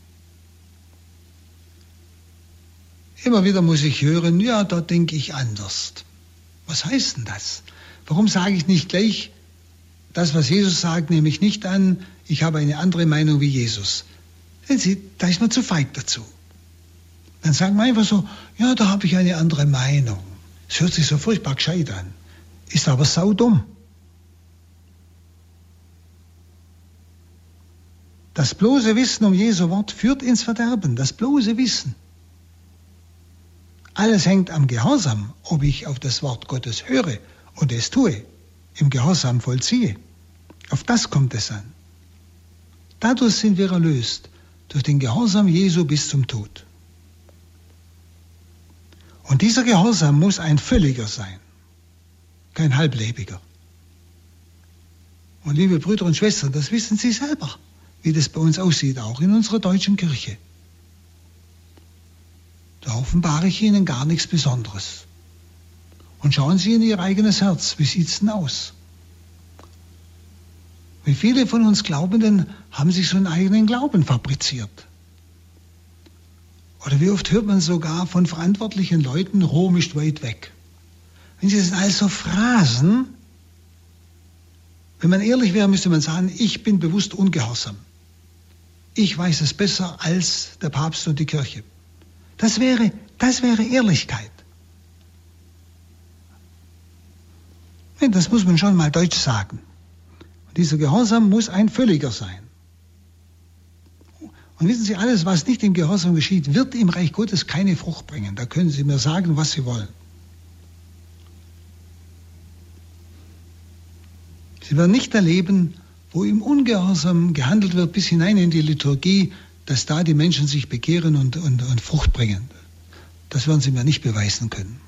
Immer wieder muss ich hören, ja, da denke ich anders. Was heißt denn das? Warum sage ich nicht gleich das, was Jesus sagt, nehme ich nicht an, ich habe eine andere Meinung wie Jesus? Sehen Sie, da ist man zu feig dazu. Dann sagen wir einfach so, ja, da habe ich eine andere Meinung. Es hört sich so furchtbar gescheit an, ist aber saudumm. Das bloße Wissen um Jesu Wort führt ins Verderben, das bloße Wissen. Alles hängt am Gehorsam, ob ich auf das Wort Gottes höre und es tue, im Gehorsam vollziehe. Auf das kommt es an. Dadurch sind wir erlöst, durch den Gehorsam Jesu bis zum Tod. Und dieser Gehorsam muss ein völliger sein, kein halblebiger. Und liebe Brüder und Schwestern, das wissen Sie selber, wie das bei uns aussieht, auch in unserer deutschen Kirche. Da offenbare ich Ihnen gar nichts Besonderes. Und schauen Sie in Ihr eigenes Herz, wie sieht es denn aus? Wie viele von uns Glaubenden haben sich so einen eigenen Glauben fabriziert? Oder wie oft hört man sogar von verantwortlichen Leuten, Rom ist weit weg. Wenn Sie das also Phrasen, wenn man ehrlich wäre, müsste man sagen, ich bin bewusst ungehorsam. Ich weiß es besser als der Papst und die Kirche. Das wäre, das wäre Ehrlichkeit. Das muss man schon mal deutsch sagen. Und dieser Gehorsam muss ein völliger sein. Und wissen Sie, alles, was nicht im Gehorsam geschieht, wird im Reich Gottes keine Frucht bringen. Da können Sie mir sagen, was Sie wollen. Sie werden nicht erleben, wo im Ungehorsam gehandelt wird, bis hinein in die Liturgie, dass da die Menschen sich bekehren und, und, und Frucht bringen. Das werden Sie mir nicht beweisen können.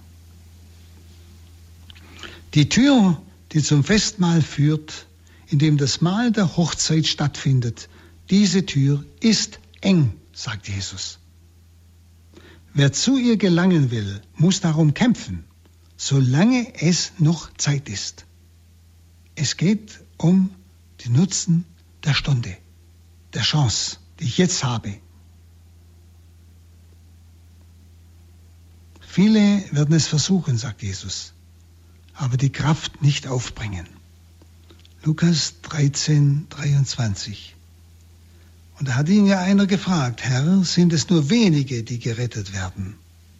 Die Tür, die zum Festmahl führt, in dem das Mahl der Hochzeit stattfindet, diese Tür ist eng, sagt Jesus. Wer zu ihr gelangen will, muss darum kämpfen, solange es noch Zeit ist. Es geht um den Nutzen der Stunde, der Chance, die ich jetzt habe. Viele werden es versuchen, sagt Jesus, aber die Kraft nicht aufbringen. Lukas dreizehn, dreiundzwanzig. Und da hat ihn ja einer gefragt, Herr, sind es nur wenige, die gerettet werden?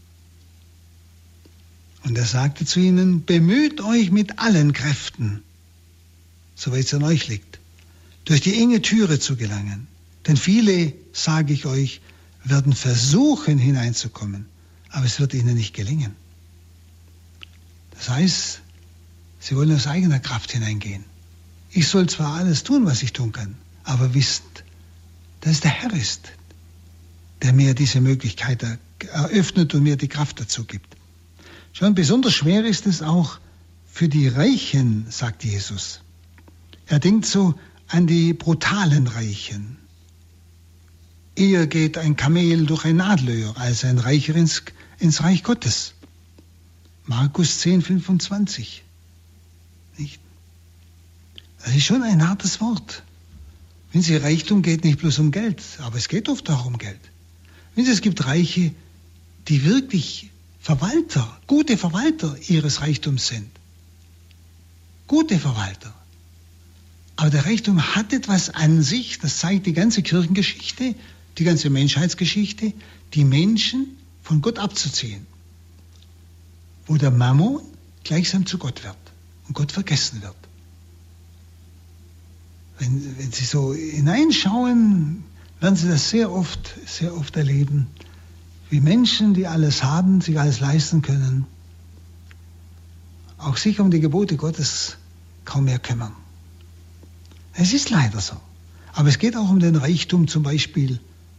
Und er sagte zu ihnen, bemüht euch mit allen Kräften, soweit es an euch liegt, durch die enge Türe zu gelangen. Denn viele, sage ich euch, werden versuchen hineinzukommen, aber es wird ihnen nicht gelingen. Das heißt, sie wollen aus eigener Kraft hineingehen. Ich soll zwar alles tun, was ich tun kann, aber wissend, dass es der Herr ist, der mir diese Möglichkeit eröffnet und mir die Kraft dazu gibt. Schon besonders schwer ist es auch für die Reichen, sagt Jesus. Er denkt so an die brutalen Reichen. Eher geht ein Kamel durch ein Nadelöhr als ein Reicher ins, ins Reich Gottes. Markus zehn, fünfundzwanzig. Nicht? Das ist schon ein hartes Wort. Wenn Sie, Reichtum geht nicht bloß um Geld, aber es geht oft auch um Geld. Wenn Sie, es gibt Reiche, die wirklich Verwalter, gute Verwalter ihres Reichtums sind. Gute Verwalter. Aber der Reichtum hat etwas an sich, das zeigt die ganze Kirchengeschichte, die ganze Menschheitsgeschichte, die Menschen von Gott abzuziehen. Wo der Mammon gleichsam zu Gott wird und Gott vergessen wird. Wenn, wenn Sie so hineinschauen, werden Sie das sehr oft, sehr oft erleben, wie Menschen, die alles haben, sich alles leisten können, auch sich um die Gebote Gottes kaum mehr kümmern. Es ist leider so. Aber es geht auch um den Reichtum, zum Beispiel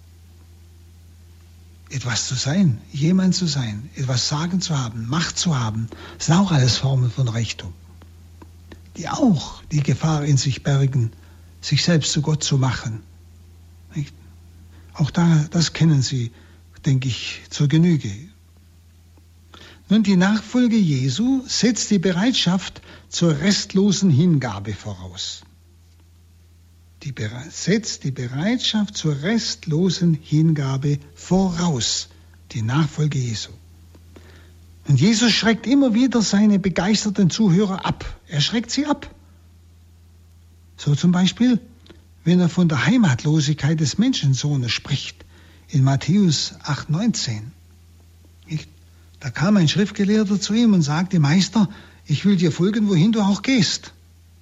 etwas zu sein, jemand zu sein, etwas sagen zu haben, Macht zu haben. Das sind auch alles Formen von Reichtum, die auch die Gefahr in sich bergen, sich selbst zu Gott zu machen. Nicht? Auch da, das kennen Sie, denke ich, zur Genüge. Nun, die Nachfolge Jesu setzt die Bereitschaft zur restlosen Hingabe voraus. Die Bere- setzt die Bereitschaft zur restlosen Hingabe voraus, die Nachfolge Jesu. Und Jesus schreckt immer wieder seine begeisterten Zuhörer ab. Er schreckt sie ab. So zum Beispiel, wenn er von der Heimatlosigkeit des Menschensohnes spricht, in Matthäus acht, neunzehn. Da kam ein Schriftgelehrter zu ihm und sagte, Meister, ich will dir folgen, wohin du auch gehst.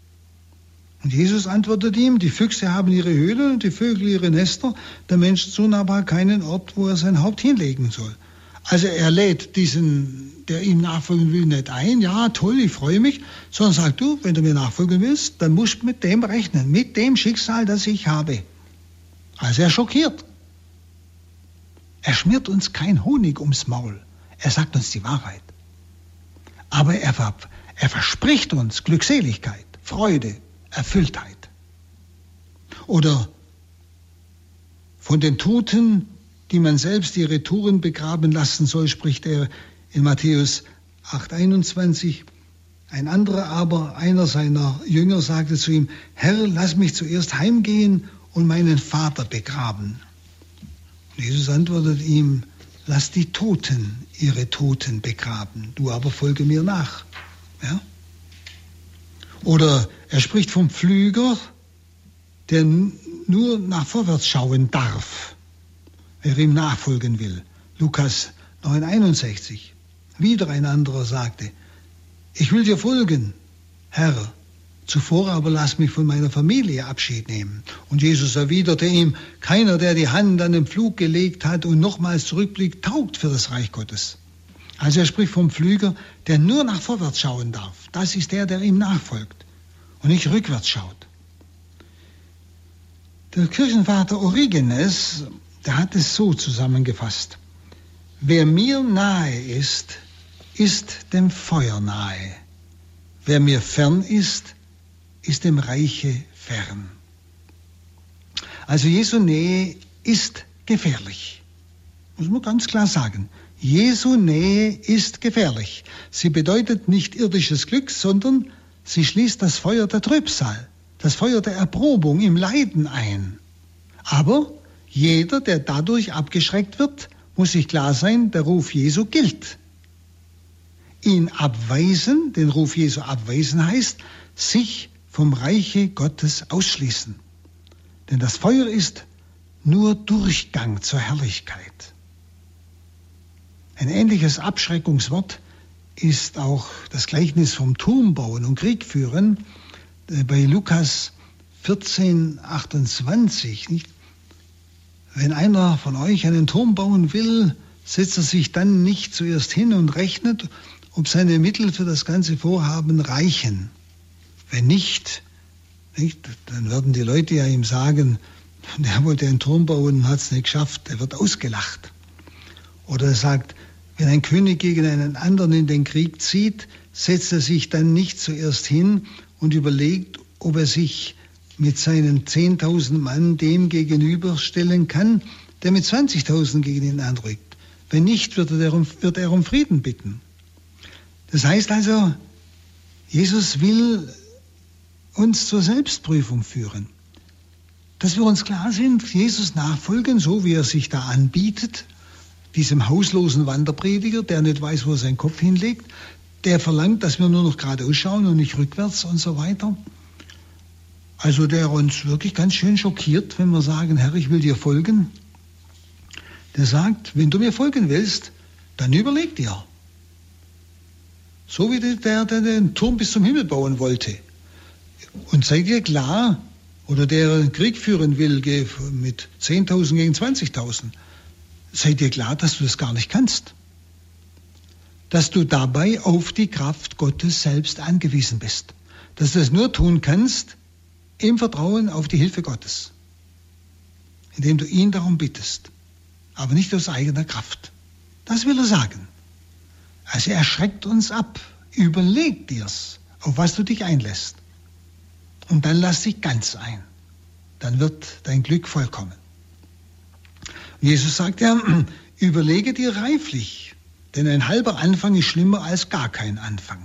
Und Jesus antwortet ihm, die Füchse haben ihre Höhlen und die Vögel ihre Nester, der Menschensohn aber hat keinen Ort, wo er sein Haupt hinlegen soll. Also er lädt diesen, der ihm nachfolgen will, nicht ein, ja toll, ich freue mich, sondern sagt, du, wenn du mir nachfolgen willst, dann musst du mit dem rechnen, mit dem Schicksal, das ich habe. Also er schockiert. Er schmiert uns kein Honig ums Maul. Er sagt uns die Wahrheit. Aber er, er verspricht uns Glückseligkeit, Freude, Erfülltheit. Oder von den Toten, die man selbst ihre Touren begraben lassen soll, spricht er in Matthäus acht, einundzwanzig. Ein anderer aber, einer seiner Jünger, sagte zu ihm, Herr, lass mich zuerst heimgehen und meinen Vater begraben. Und Jesus antwortet ihm, lass die Toten ihre Toten begraben, du aber folge mir nach. Ja? Oder er spricht vom Pflüger, der nur nach vorwärts schauen darf, wer ihm nachfolgen will. Lukas neun, einundsechzig. Wieder ein anderer sagte, ich will dir folgen, Herr, zuvor aber lass mich von meiner Familie Abschied nehmen. Und Jesus erwiderte ihm, keiner, der die Hand an den Pflug gelegt hat und nochmals zurückblickt, taugt für das Reich Gottes. Also er spricht vom Pflüger, der nur nach vorwärts schauen darf. Das ist der, der ihm nachfolgt und nicht rückwärts schaut. Der Kirchenvater Origenes, der hat es so zusammengefasst. Wer mir nahe ist, ist dem Feuer nahe. Wer mir fern ist, ist dem Reiche fern. Also Jesu Nähe ist gefährlich. Muss man ganz klar sagen. Jesu Nähe ist gefährlich. Sie bedeutet nicht irdisches Glück, sondern sie schließt das Feuer der Trübsal, das Feuer der Erprobung im Leiden ein. Aber jeder, der dadurch abgeschreckt wird, muss sich klar sein, der Ruf Jesu gilt. Ihn abweisen, den Ruf Jesu abweisen heißt, sich vom Reiche Gottes ausschließen. Denn das Feuer ist nur Durchgang zur Herrlichkeit. Ein ähnliches Abschreckungswort ist auch das Gleichnis vom Turmbauen und Krieg führen bei Lukas vierzehn, achtundzwanzig. Nicht? Wenn einer von euch einen Turm bauen will, setzt er sich dann nicht zuerst hin und rechnet, ob seine Mittel für das ganze Vorhaben reichen. Wenn nicht, nicht, dann werden die Leute ja ihm sagen, der wollte einen Turm bauen und hat es nicht geschafft, der wird ausgelacht. Oder er sagt, wenn ein König gegen einen anderen in den Krieg zieht, setzt er sich dann nicht zuerst hin und überlegt, ob er sich mit seinen zehntausend Mann dem gegenüberstellen kann, der mit zwanzigtausend gegen ihn anrückt. Wenn nicht, wird er, um, wird er um Frieden bitten. Das heißt also, Jesus will uns zur Selbstprüfung führen. Dass wir uns klar sind, Jesus nachfolgen, so wie er sich da anbietet, diesem hauslosen Wanderprediger, der nicht weiß, wo er seinen Kopf hinlegt, der verlangt, dass wir nur noch geradeaus schauen und nicht rückwärts und so weiter. Also der uns wirklich ganz schön schockiert, wenn wir sagen, Herr, ich will dir folgen. Der sagt, wenn du mir folgen willst, dann überleg dir. So wie der, der den Turm bis zum Himmel bauen wollte. Und sei dir klar, oder der einen Krieg führen will mit zehntausend gegen zwanzigtausend, sei dir klar, dass du das gar nicht kannst. Dass du dabei auf die Kraft Gottes selbst angewiesen bist. Dass du das nur tun kannst im Vertrauen auf die Hilfe Gottes. Indem du ihn darum bittest. Aber nicht aus eigener Kraft. Das will er sagen. Also er schreckt uns ab. Überleg dir's, auf was du dich einlässt. Und dann lass dich ganz ein. Dann wird dein Glück vollkommen. Und Jesus sagt ja, überlege dir reiflich, denn ein halber Anfang ist schlimmer als gar kein Anfang.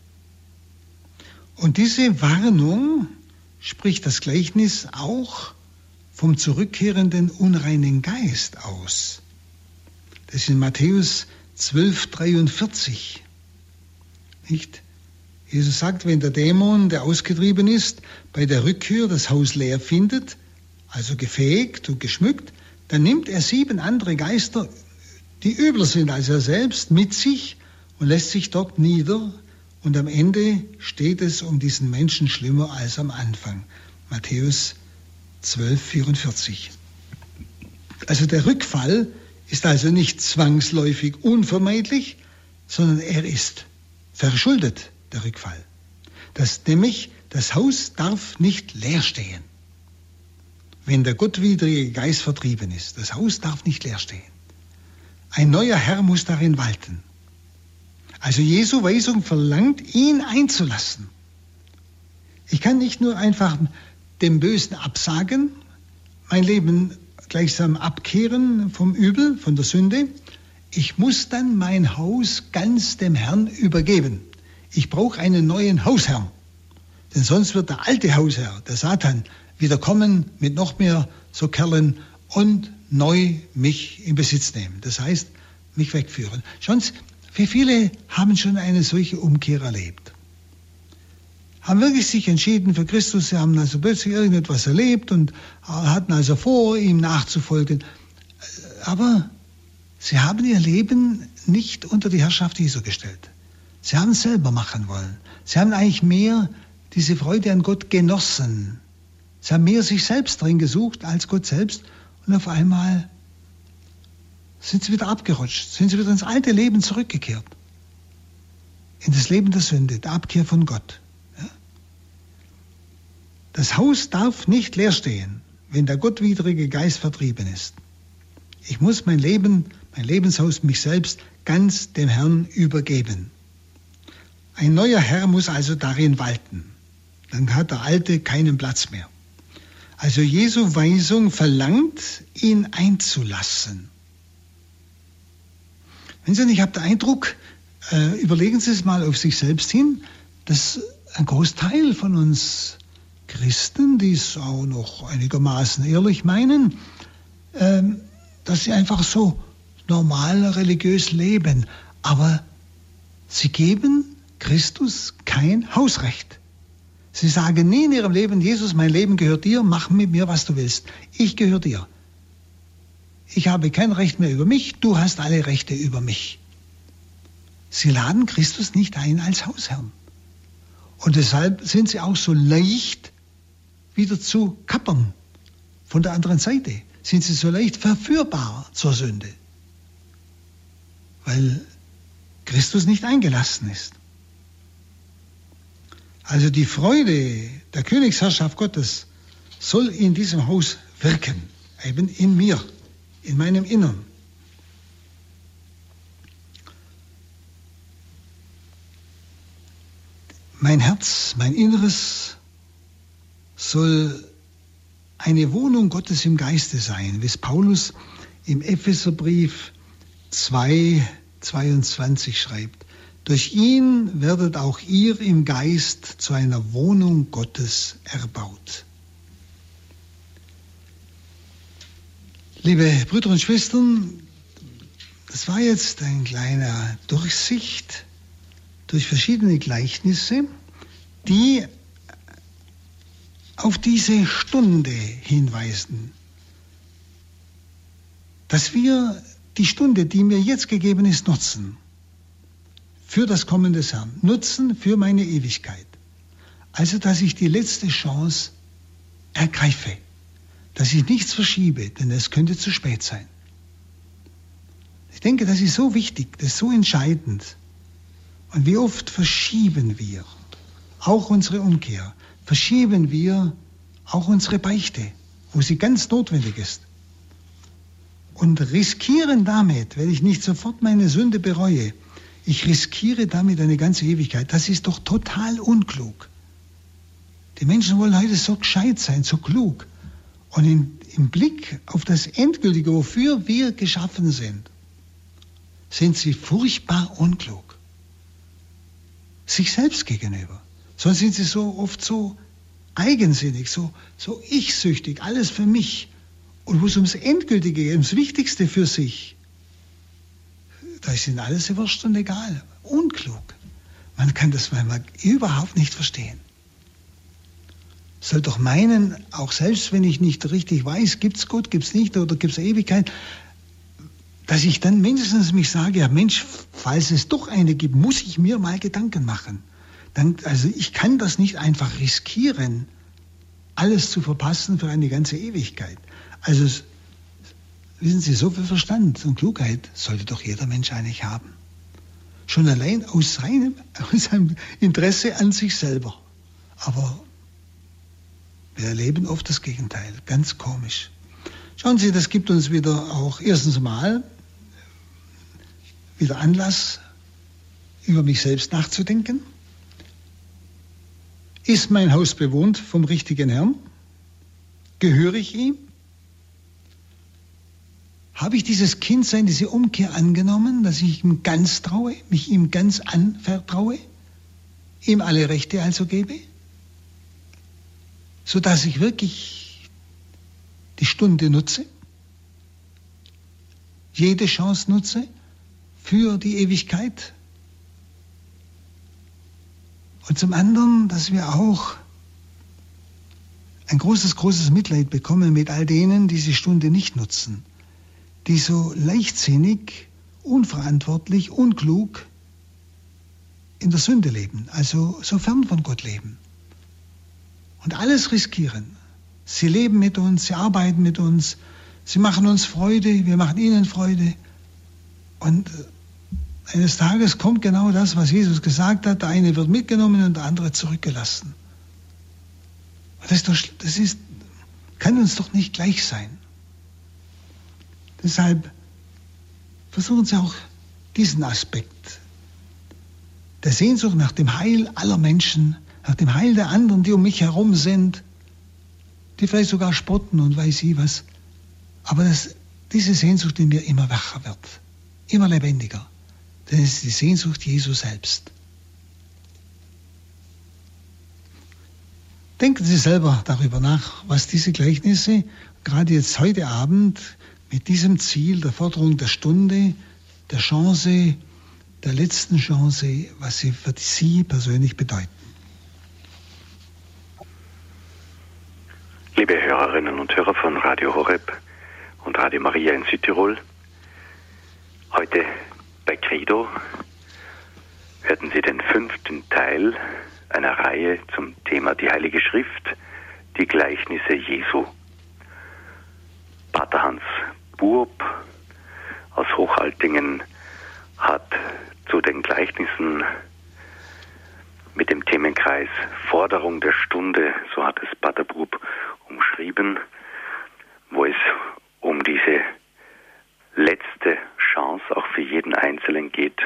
Und diese Warnung spricht das Gleichnis auch vom zurückkehrenden unreinen Geist aus. Das ist in Matthäus zwölf dreiundvierzig. Nicht? Jesus sagt, wenn der Dämon, der ausgetrieben ist, bei der Rückkehr das Haus leer findet, also gefegt und geschmückt, dann nimmt er sieben andere Geister, die übler sind als er selbst, mit sich und lässt sich dort nieder. Und am Ende steht es um diesen Menschen schlimmer als am Anfang. Matthäus zwölf vierundvierzig. Also der Rückfall ist also nicht zwangsläufig unvermeidlich, sondern er ist verschuldet, der Rückfall. Das, nämlich, das Haus darf nicht leer stehen, wenn der gottwidrige Geist vertrieben ist. Das Haus darf nicht leer stehen. Ein neuer Herr muss darin walten. Also Jesu Weisung verlangt, ihn einzulassen. Ich kann nicht nur einfach dem Bösen absagen, mein Leben gleichsam abkehren vom Übel, von der Sünde. Ich muss dann mein Haus ganz dem Herrn übergeben. Ich brauche einen neuen Hausherrn. Denn sonst wird der alte Hausherr, der Satan, wieder kommen mit noch mehr so Kerlen und neu mich in Besitz nehmen. Das heißt, mich wegführen. Schon, wie viele haben schon eine solche Umkehr erlebt? Haben wirklich sich entschieden für Christus, sie haben also plötzlich irgendetwas erlebt und hatten also vor, ihm nachzufolgen. Aber sie haben ihr Leben nicht unter die Herrschaft Jesu gestellt. Sie haben es selber machen wollen. Sie haben eigentlich mehr diese Freude an Gott genossen. Sie haben mehr sich selbst drin gesucht als Gott selbst. Und auf einmal sind sie wieder abgerutscht, sind sie wieder ins alte Leben zurückgekehrt. In das Leben der Sünde, der Abkehr von Gott. Ja? Das Haus darf nicht leer stehen, wenn der gottwidrige Geist vertrieben ist. Ich muss mein Leben, mein Lebenshaus, mich selbst ganz dem Herrn übergeben. Ein neuer Herr muss also darin walten. Dann hat der Alte keinen Platz mehr. Also Jesu Weisung verlangt, ihn einzulassen. Wenn Sie nicht, ich habe den Eindruck, äh, überlegen Sie es mal auf sich selbst hin, dass ein Großteil von uns Christen, die es auch noch einigermaßen ehrlich meinen, äh, dass sie einfach so normal religiös leben, aber sie geben Christus kein Hausrecht. Sie sagen nie in ihrem Leben, Jesus, mein Leben gehört dir, mach mit mir, was du willst. Ich gehöre dir. Ich habe kein Recht mehr über mich, du hast alle Rechte über mich. Sie laden Christus nicht ein als Hausherrn. Und deshalb sind sie auch so leicht wieder zu kappern. Von der anderen Seite sind sie so leicht verführbar zur Sünde. Weil Christus nicht eingelassen ist. Also die Freude der Königsherrschaft Gottes soll in diesem Haus wirken, eben in mir, in meinem Innern. Mein Herz, mein Inneres soll eine Wohnung Gottes im Geiste sein, wie es Paulus im Epheserbrief zwei, zweiundzwanzig schreibt. Durch ihn werdet auch ihr im Geist zu einer Wohnung Gottes erbaut. Liebe Brüder und Schwestern, das war jetzt ein kleiner Durchsicht durch verschiedene Gleichnisse, die auf diese Stunde hinweisen, dass wir die Stunde, die mir jetzt gegeben ist, nutzen. Für das Kommen des Herrn. Nutzen für meine Ewigkeit. Also, dass ich die letzte Chance ergreife. Dass ich nichts verschiebe, denn es könnte zu spät sein. Ich denke, das ist so wichtig, das ist so entscheidend. Und wie oft verschieben wir auch unsere Umkehr, verschieben wir auch unsere Beichte, wo sie ganz notwendig ist. Und riskieren damit, wenn ich nicht sofort meine Sünde bereue, ich riskiere damit eine ganze Ewigkeit. Das ist doch total unklug. Die Menschen wollen heute so gescheit sein, so klug. Und in, im Blick auf das Endgültige, wofür wir geschaffen sind, sind sie furchtbar unklug. Sich selbst gegenüber. Sonst sind sie so oft so eigensinnig, so, so ich-süchtig, alles für mich. Und wo es ums Endgültige geht, ums Wichtigste für sich, da ist ihnen alles wurscht und egal. Unklug. Man kann das manchmal überhaupt nicht verstehen. Soll doch meinen, auch selbst wenn ich nicht richtig weiß, gibt's Gott, gibt's nicht oder gibt's Ewigkeit, dass ich dann mindestens mich sage, ja Mensch, falls es doch eine gibt, muss ich mir mal Gedanken machen. Dann, also ich kann das nicht einfach riskieren, alles zu verpassen für eine ganze Ewigkeit. Also wissen Sie, so viel Verstand und Klugheit sollte doch jeder Mensch eigentlich haben. Schon allein aus seinem, aus seinem Interesse an sich selber. Aber wir erleben oft das Gegenteil. Ganz komisch. Schauen Sie, das gibt uns wieder auch erstens mal wieder Anlass, über mich selbst nachzudenken. Ist mein Haus bewohnt vom richtigen Herrn? Gehöre ich ihm? Habe ich dieses Kindsein, diese Umkehr angenommen, dass ich ihm ganz traue, mich ihm ganz anvertraue, ihm alle Rechte also gebe, sodass ich wirklich die Stunde nutze, jede Chance nutze für die Ewigkeit? Und zum anderen, dass wir auch ein großes, großes Mitleid bekommen mit all denen, die diese Stunde nicht nutzen, die so leichtsinnig, unverantwortlich, unklug in der Sünde leben, also so fern von Gott leben und alles riskieren. Sie leben mit uns, sie arbeiten mit uns, sie machen uns Freude, wir machen ihnen Freude. Und eines Tages kommt genau das, was Jesus gesagt hat, der eine wird mitgenommen und der andere zurückgelassen. Und das, ist doch, das ist, kann uns doch nicht gleich sein. Deshalb versuchen Sie auch diesen Aspekt der Sehnsucht nach dem Heil aller Menschen, nach dem Heil der anderen, die um mich herum sind, die vielleicht sogar spotten und weiß ich was. Aber dass diese Sehnsucht in mir immer wacher wird, immer lebendiger. Denn es ist die Sehnsucht Jesu selbst. Denken Sie selber darüber nach, was diese Gleichnisse, gerade jetzt heute Abend, mit diesem Ziel der Forderung der Stunde, der Chance, der letzten Chance, was sie für Sie persönlich bedeuten. Liebe Hörerinnen und Hörer von Radio Horeb und Radio Maria in Südtirol, heute bei Credo hörten Sie den fünften Teil einer Reihe zum Thema die Heilige Schrift, die Gleichnisse Jesu. Pater Hans Buob aus Hochaltingen hat zu den Gleichnissen mit dem Themenkreis Forderung der Stunde, so hat es Pater Buob umschrieben, wo es um diese letzte Chance auch für jeden Einzelnen geht,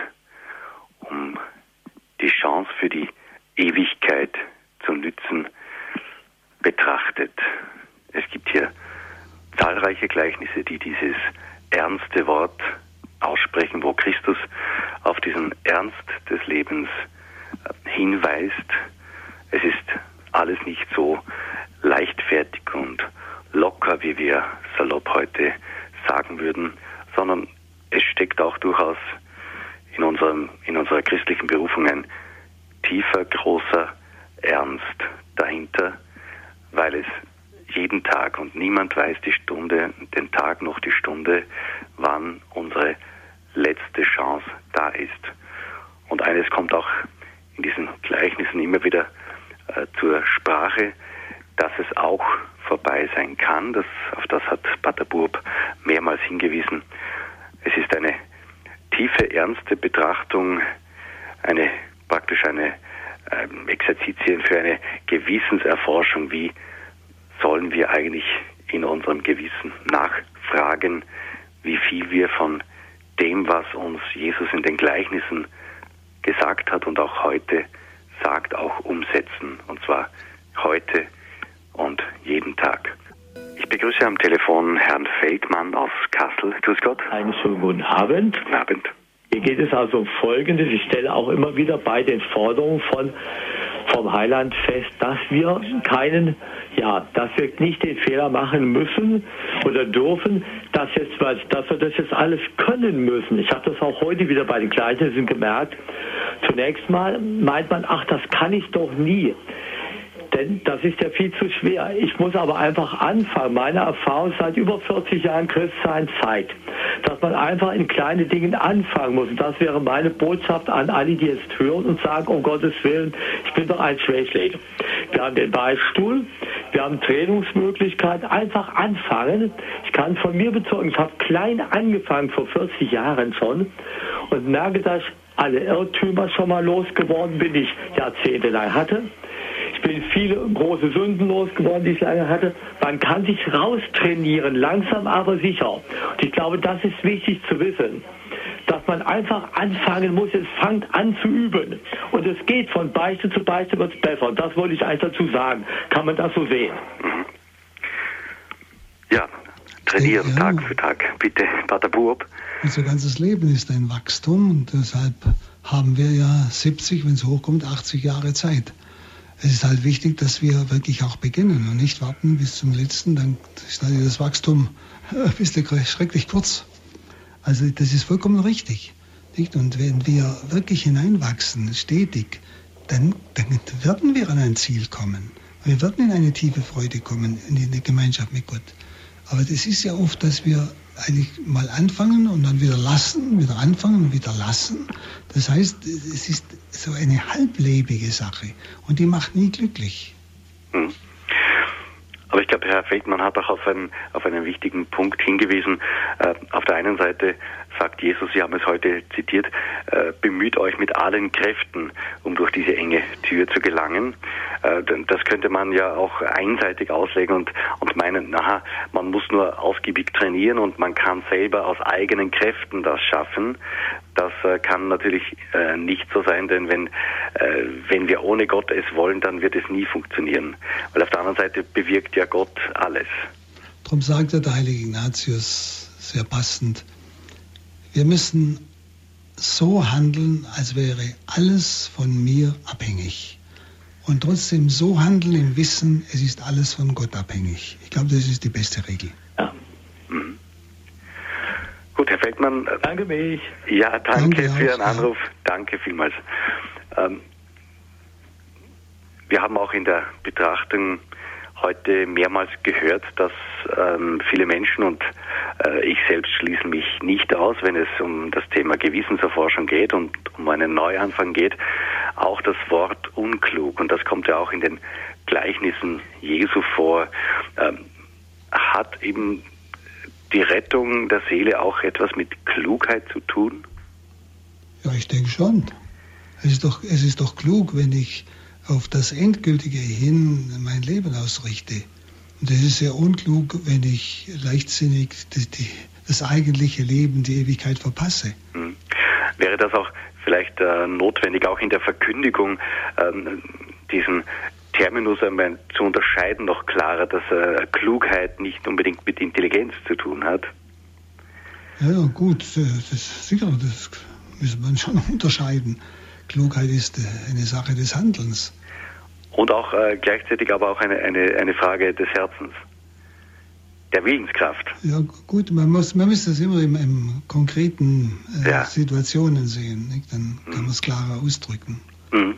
um die Chance für die Ewigkeit zu nützen, betrachtet. Es gibt hier zahlreiche Gleichnisse, die dieses ernste Wort aussprechen, wo Christus auf diesen Ernst des Lebens hinweist. Es ist alles nicht so leichtfertig und locker, wie wir salopp heute sagen würden, sondern es steckt auch durchaus in unserem, in unserer christlichen Berufung ein tiefer, großer Ernst dahinter, weil es jeden Tag, und niemand weiß die Stunde, den Tag noch die Stunde, wann unsere letzte Chance da ist. Und eines kommt auch in diesen Gleichnissen immer wieder äh, zur Sprache, dass es auch vorbei sein kann. Das, auf das hat Pater Burb mehrmals hingewiesen. Es ist eine tiefe, ernste Betrachtung, eine praktisch eine ähm, Exerzitien für eine Gewissenserforschung. Wie sollen wir eigentlich in unserem Gewissen nachfragen, wie viel wir von dem, was uns Jesus in den Gleichnissen gesagt hat und auch heute sagt, auch umsetzen. Und zwar heute und jeden Tag. Ich begrüße am Telefon Herrn Feldmann aus Kassel. Grüß Gott. Einen schönen guten Abend. Guten Abend. Hier geht es also um Folgendes. Ich stelle auch immer wieder bei den Forderungen von vom Heiland fest, dass wir keinen, ja, dass wir nicht den Fehler machen müssen oder dürfen, dass, jetzt, dass wir das jetzt alles können müssen. Ich habe das auch heute wieder bei den Gleichnissen gemerkt. Zunächst mal meint man, ach, das kann ich doch nie. Denn das ist ja viel zu schwer. Ich muss aber einfach anfangen. Meine Erfahrung seit über vierzig Jahren Christsein zeigt, dass man einfach in kleine Dingen anfangen muss. Und das wäre meine Botschaft an alle, die jetzt hören und sagen, um Gottes Willen, ich bin doch ein Schwächling. Wir haben den Beichtstuhl, wir haben Trainingsmöglichkeit. Einfach anfangen. Ich kann von mir bezeugen, ich habe klein angefangen, vor vierzig Jahren schon, und merke, dass ich alle Irrtümer schon mal losgeworden bin, die ich jahrzehntelang hatte. Ich bin viele große Sünden losgeworden, die ich lange hatte. Man kann sich raustrainieren, langsam aber sicher. Und ich glaube, das ist wichtig zu wissen, dass man einfach anfangen muss. Es fängt an zu üben. Und es geht von Beichte zu Beichte, wird es besser. Und das wollte ich eigentlich dazu sagen. Kann man das so sehen? Ja, trainieren ja, Tag für Tag. Bitte, Pater Burb. Unser ganzes Leben ist ein Wachstum und deshalb haben wir ja siebzig, wenn es hochkommt, achtzig Jahre Zeit. Es ist halt wichtig, dass wir wirklich auch beginnen und nicht warten bis zum letzten, dann ist halt das Wachstum äh, schrecklich kurz. Also das ist vollkommen richtig. Nicht? Und wenn wir wirklich hineinwachsen, stetig, dann, dann werden wir an ein Ziel kommen. Wir werden in eine tiefe Freude kommen, in die Gemeinschaft mit Gott. Aber das ist ja oft, dass wir eigentlich mal anfangen und dann wieder lassen, wieder anfangen und wieder lassen. Das heißt, es ist so eine halblebige Sache und die macht nie glücklich. Hm. Aber ich glaube, Herr Feldmann hat auch auf einen, auf einen wichtigen Punkt hingewiesen. Äh, auf der einen Seite sagt Jesus, Sie haben es heute zitiert, äh, bemüht euch mit allen Kräften, um durch diese enge Tür zu gelangen. Äh, das könnte man ja auch einseitig auslegen und, und meinen, naja, man muss nur ausgiebig trainieren und man kann selber aus eigenen Kräften das schaffen. Das äh, kann natürlich äh, nicht so sein, denn wenn, äh, wenn wir ohne Gott es wollen, dann wird es nie funktionieren. Weil auf der anderen Seite bewirkt ja Gott alles. Darum sagt der heilige Ignatius sehr passend, wir müssen so handeln, als wäre alles von mir abhängig. Und trotzdem so handeln im Wissen, es ist alles von Gott abhängig. Ich glaube, das ist die beste Regel. Ja. Mhm. Gut, Herr Feldmann. Äh, danke mich. Ja, danke, danke für Ihren auch, Anruf. Ja. Danke vielmals. Ähm, wir haben auch in der Betrachtung heute mehrmals gehört, dass ähm, viele Menschen, und äh, ich selbst schließe mich nicht aus, wenn es um das Thema Gewissenserforschung geht und um einen Neuanfang geht, auch das Wort unklug, und das kommt ja auch in den Gleichnissen Jesu vor, ähm, hat eben die Rettung der Seele auch etwas mit Klugheit zu tun? Ja, ich denke schon. Es ist doch, es ist doch klug, wenn ich auf das Endgültige hin mein Leben ausrichte. Und es ist sehr unklug, wenn ich leichtsinnig das, die, das eigentliche Leben, die Ewigkeit verpasse. Hm. Wäre das auch vielleicht äh, notwendig, auch in der Verkündigung ähm, diesen Terminus einmal zu unterscheiden noch klarer, dass äh, Klugheit nicht unbedingt mit Intelligenz zu tun hat? Ja, ja gut, das, sicher, das müssen wir schon unterscheiden. Klugheit ist eine Sache des Handelns. Und auch äh, gleichzeitig aber auch eine, eine, eine Frage des Herzens, der Willenskraft. Ja gut, man muss, man muss das immer in, in konkreten äh, ja. Situationen sehen, nicht? Dann kann mhm. man es klarer ausdrücken. Mhm.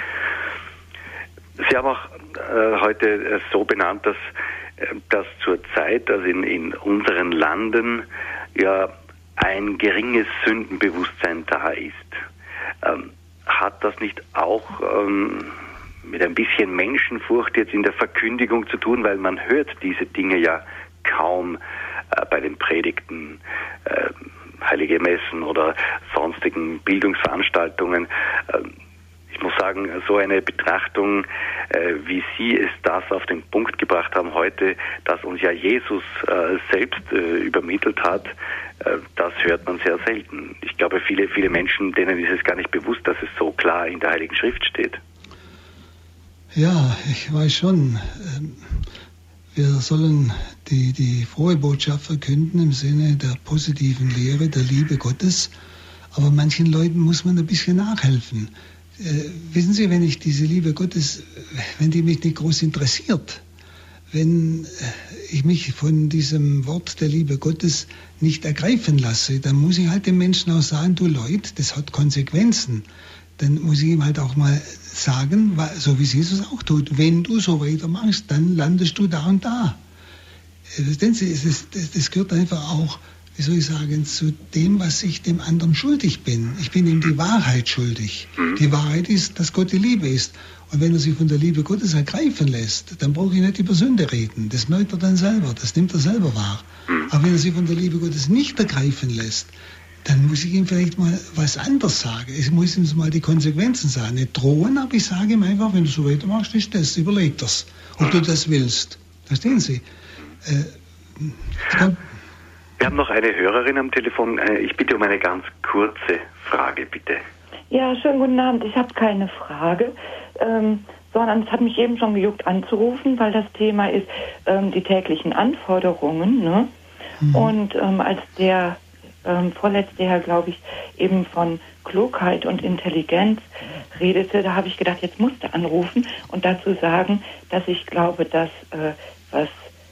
Sie haben auch äh, heute äh, so benannt, dass, äh, dass zurzeit, also in, in unseren Landen, ja ein geringes Sündenbewusstsein da ist. Ähm, hat das nicht auch ähm, mit ein bisschen Menschenfurcht jetzt in der Verkündigung zu tun, weil man hört diese Dinge ja kaum äh, bei den Predigten, äh, heilige Messen oder sonstigen Bildungsveranstaltungen. Äh, ich muss sagen, so eine Betrachtung, äh, wie Sie es das auf den Punkt gebracht haben heute, dass uns ja Jesus äh, selbst äh, übermittelt hat, äh, das hört man sehr selten. Ich glaube, viele, viele Menschen, denen ist es gar nicht bewusst, dass es so klar in der Heiligen Schrift steht. Ja, ich weiß schon. Wir sollen die, die frohe Botschaft verkünden im Sinne der positiven Lehre, der Liebe Gottes. Aber manchen Leuten muss man ein bisschen nachhelfen. Äh, wissen Sie, wenn ich diese Liebe Gottes, wenn die mich nicht groß interessiert, wenn ich mich von diesem Wort der Liebe Gottes nicht ergreifen lasse, dann muss ich halt den Menschen auch sagen, du Leute, das hat Konsequenzen. Dann muss ich ihm halt auch mal sagen, so wie Jesus auch tut, wenn du so weitermachst, dann landest du da und da. Das, das, das gehört einfach auch, wie soll ich sagen, zu dem, was ich dem anderen schuldig bin. Ich bin ihm die Wahrheit schuldig. Die Wahrheit ist, dass Gott die Liebe ist. Und wenn er sich von der Liebe Gottes ergreifen lässt, dann brauche ich nicht über Sünde reden. Das merkt er dann selber, das nimmt er selber wahr. Aber wenn er sich von der Liebe Gottes nicht ergreifen lässt, dann muss ich ihm vielleicht mal was anderes sagen. Ich muss ihm mal die Konsequenzen sagen. Nicht drohen, aber ich sage ihm einfach, wenn du so weitermachst, ist das, überleg das, ob du das willst. Verstehen Sie? Äh, Wir haben noch eine Hörerin am Telefon. Ich bitte um eine ganz kurze Frage, bitte. Ja, schönen guten Abend. Ich habe keine Frage, ähm, sondern es hat mich eben schon gejuckt anzurufen, weil das Thema ist ähm, die täglichen Anforderungen. Ne? Mhm. Und ähm, als der Ähm, vorletzte Herr, glaube ich, eben von Klugheit und Intelligenz redete, da habe ich gedacht, jetzt musst du anrufen und dazu sagen, dass ich glaube, dass äh, was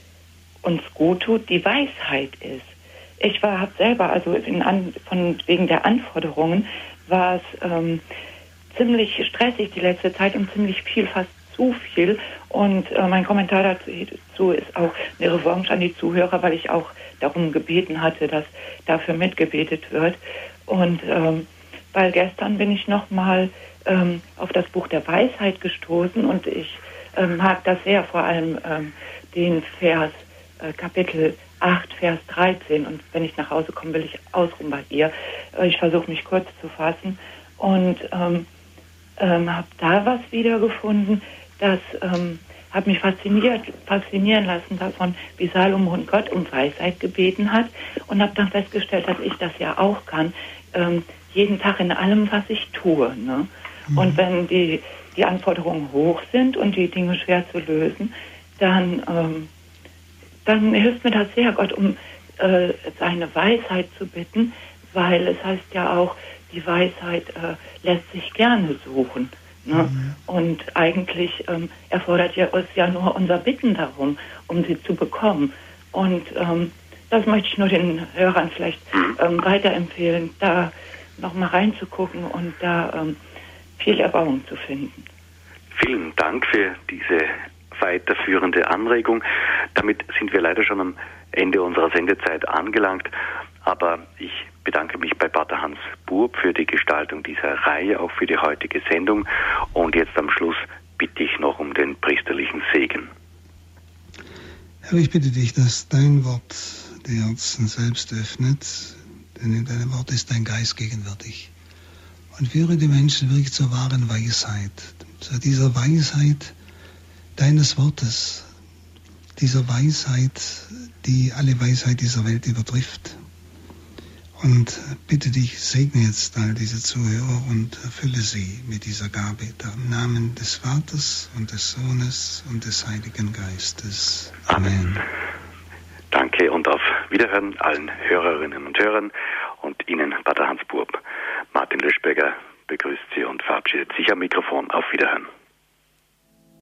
uns gut tut, die Weisheit ist. Ich war, habe selber, also in an, von wegen der Anforderungen, war es ähm, ziemlich stressig die letzte Zeit und ziemlich viel, fast zu viel. Und äh, mein Kommentar dazu ist auch eine Revanche an die Zuhörer, weil ich auch darum gebeten hatte, dass dafür mitgebetet wird. Und ähm, weil gestern bin ich nochmal ähm, auf das Buch der Weisheit gestoßen und ich ähm, mag das sehr, vor allem ähm, den Vers, äh, Kapitel acht, Vers dreizehn. Und wenn ich nach Hause komme, will ich ausruhen bei ihr. Äh, ich versuche mich kurz zu fassen und ähm, ähm, habe da was wiedergefunden, das ähm, hat mich fasziniert, faszinieren lassen davon, wie Salomon Gott um Weisheit gebeten hat und habe dann festgestellt, dass ich das ja auch kann, ähm, jeden Tag in allem, was ich tue. Ne? Mhm. Und wenn die, die Anforderungen hoch sind und die Dinge schwer zu lösen, dann, ähm, dann hilft mir das sehr, Gott um äh, seine Weisheit zu bitten, weil es heißt ja auch, die Weisheit äh, lässt sich gerne suchen. Ne? Mhm. Und eigentlich ähm, erfordert ja uns ja nur unser Bitten darum, um sie zu bekommen. Und ähm, das möchte ich nur den Hörern vielleicht ähm, weiterempfehlen, da nochmal reinzugucken und da ähm, viel Erbauung zu finden. Vielen Dank für diese weiterführende Anregung. Damit sind wir leider schon am Ende unserer Sendezeit angelangt, aber ich bedanke mich bei Pater Hans Buob für die Gestaltung dieser Reihe, auch für die heutige Sendung. Und jetzt am Schluss bitte ich noch um den priesterlichen Segen. Herr, ich bitte dich, dass dein Wort die Herzen selbst öffnet, denn in deinem Wort ist dein Geist gegenwärtig. Und führe die Menschen wirklich zur wahren Weisheit, zu dieser Weisheit deines Wortes, dieser Weisheit, die alle Weisheit dieser Welt übertrifft. Und bitte dich, segne jetzt all diese Zuhörer und erfülle sie mit dieser Gabe im Namen des Vaters und des Sohnes und des Heiligen Geistes. Amen. Amen. Danke und auf Wiederhören allen Hörerinnen und Hörern und Ihnen, Pater Hans Burb. Martin Löschberger begrüßt Sie und verabschiedet sich am Mikrofon. Auf Wiederhören.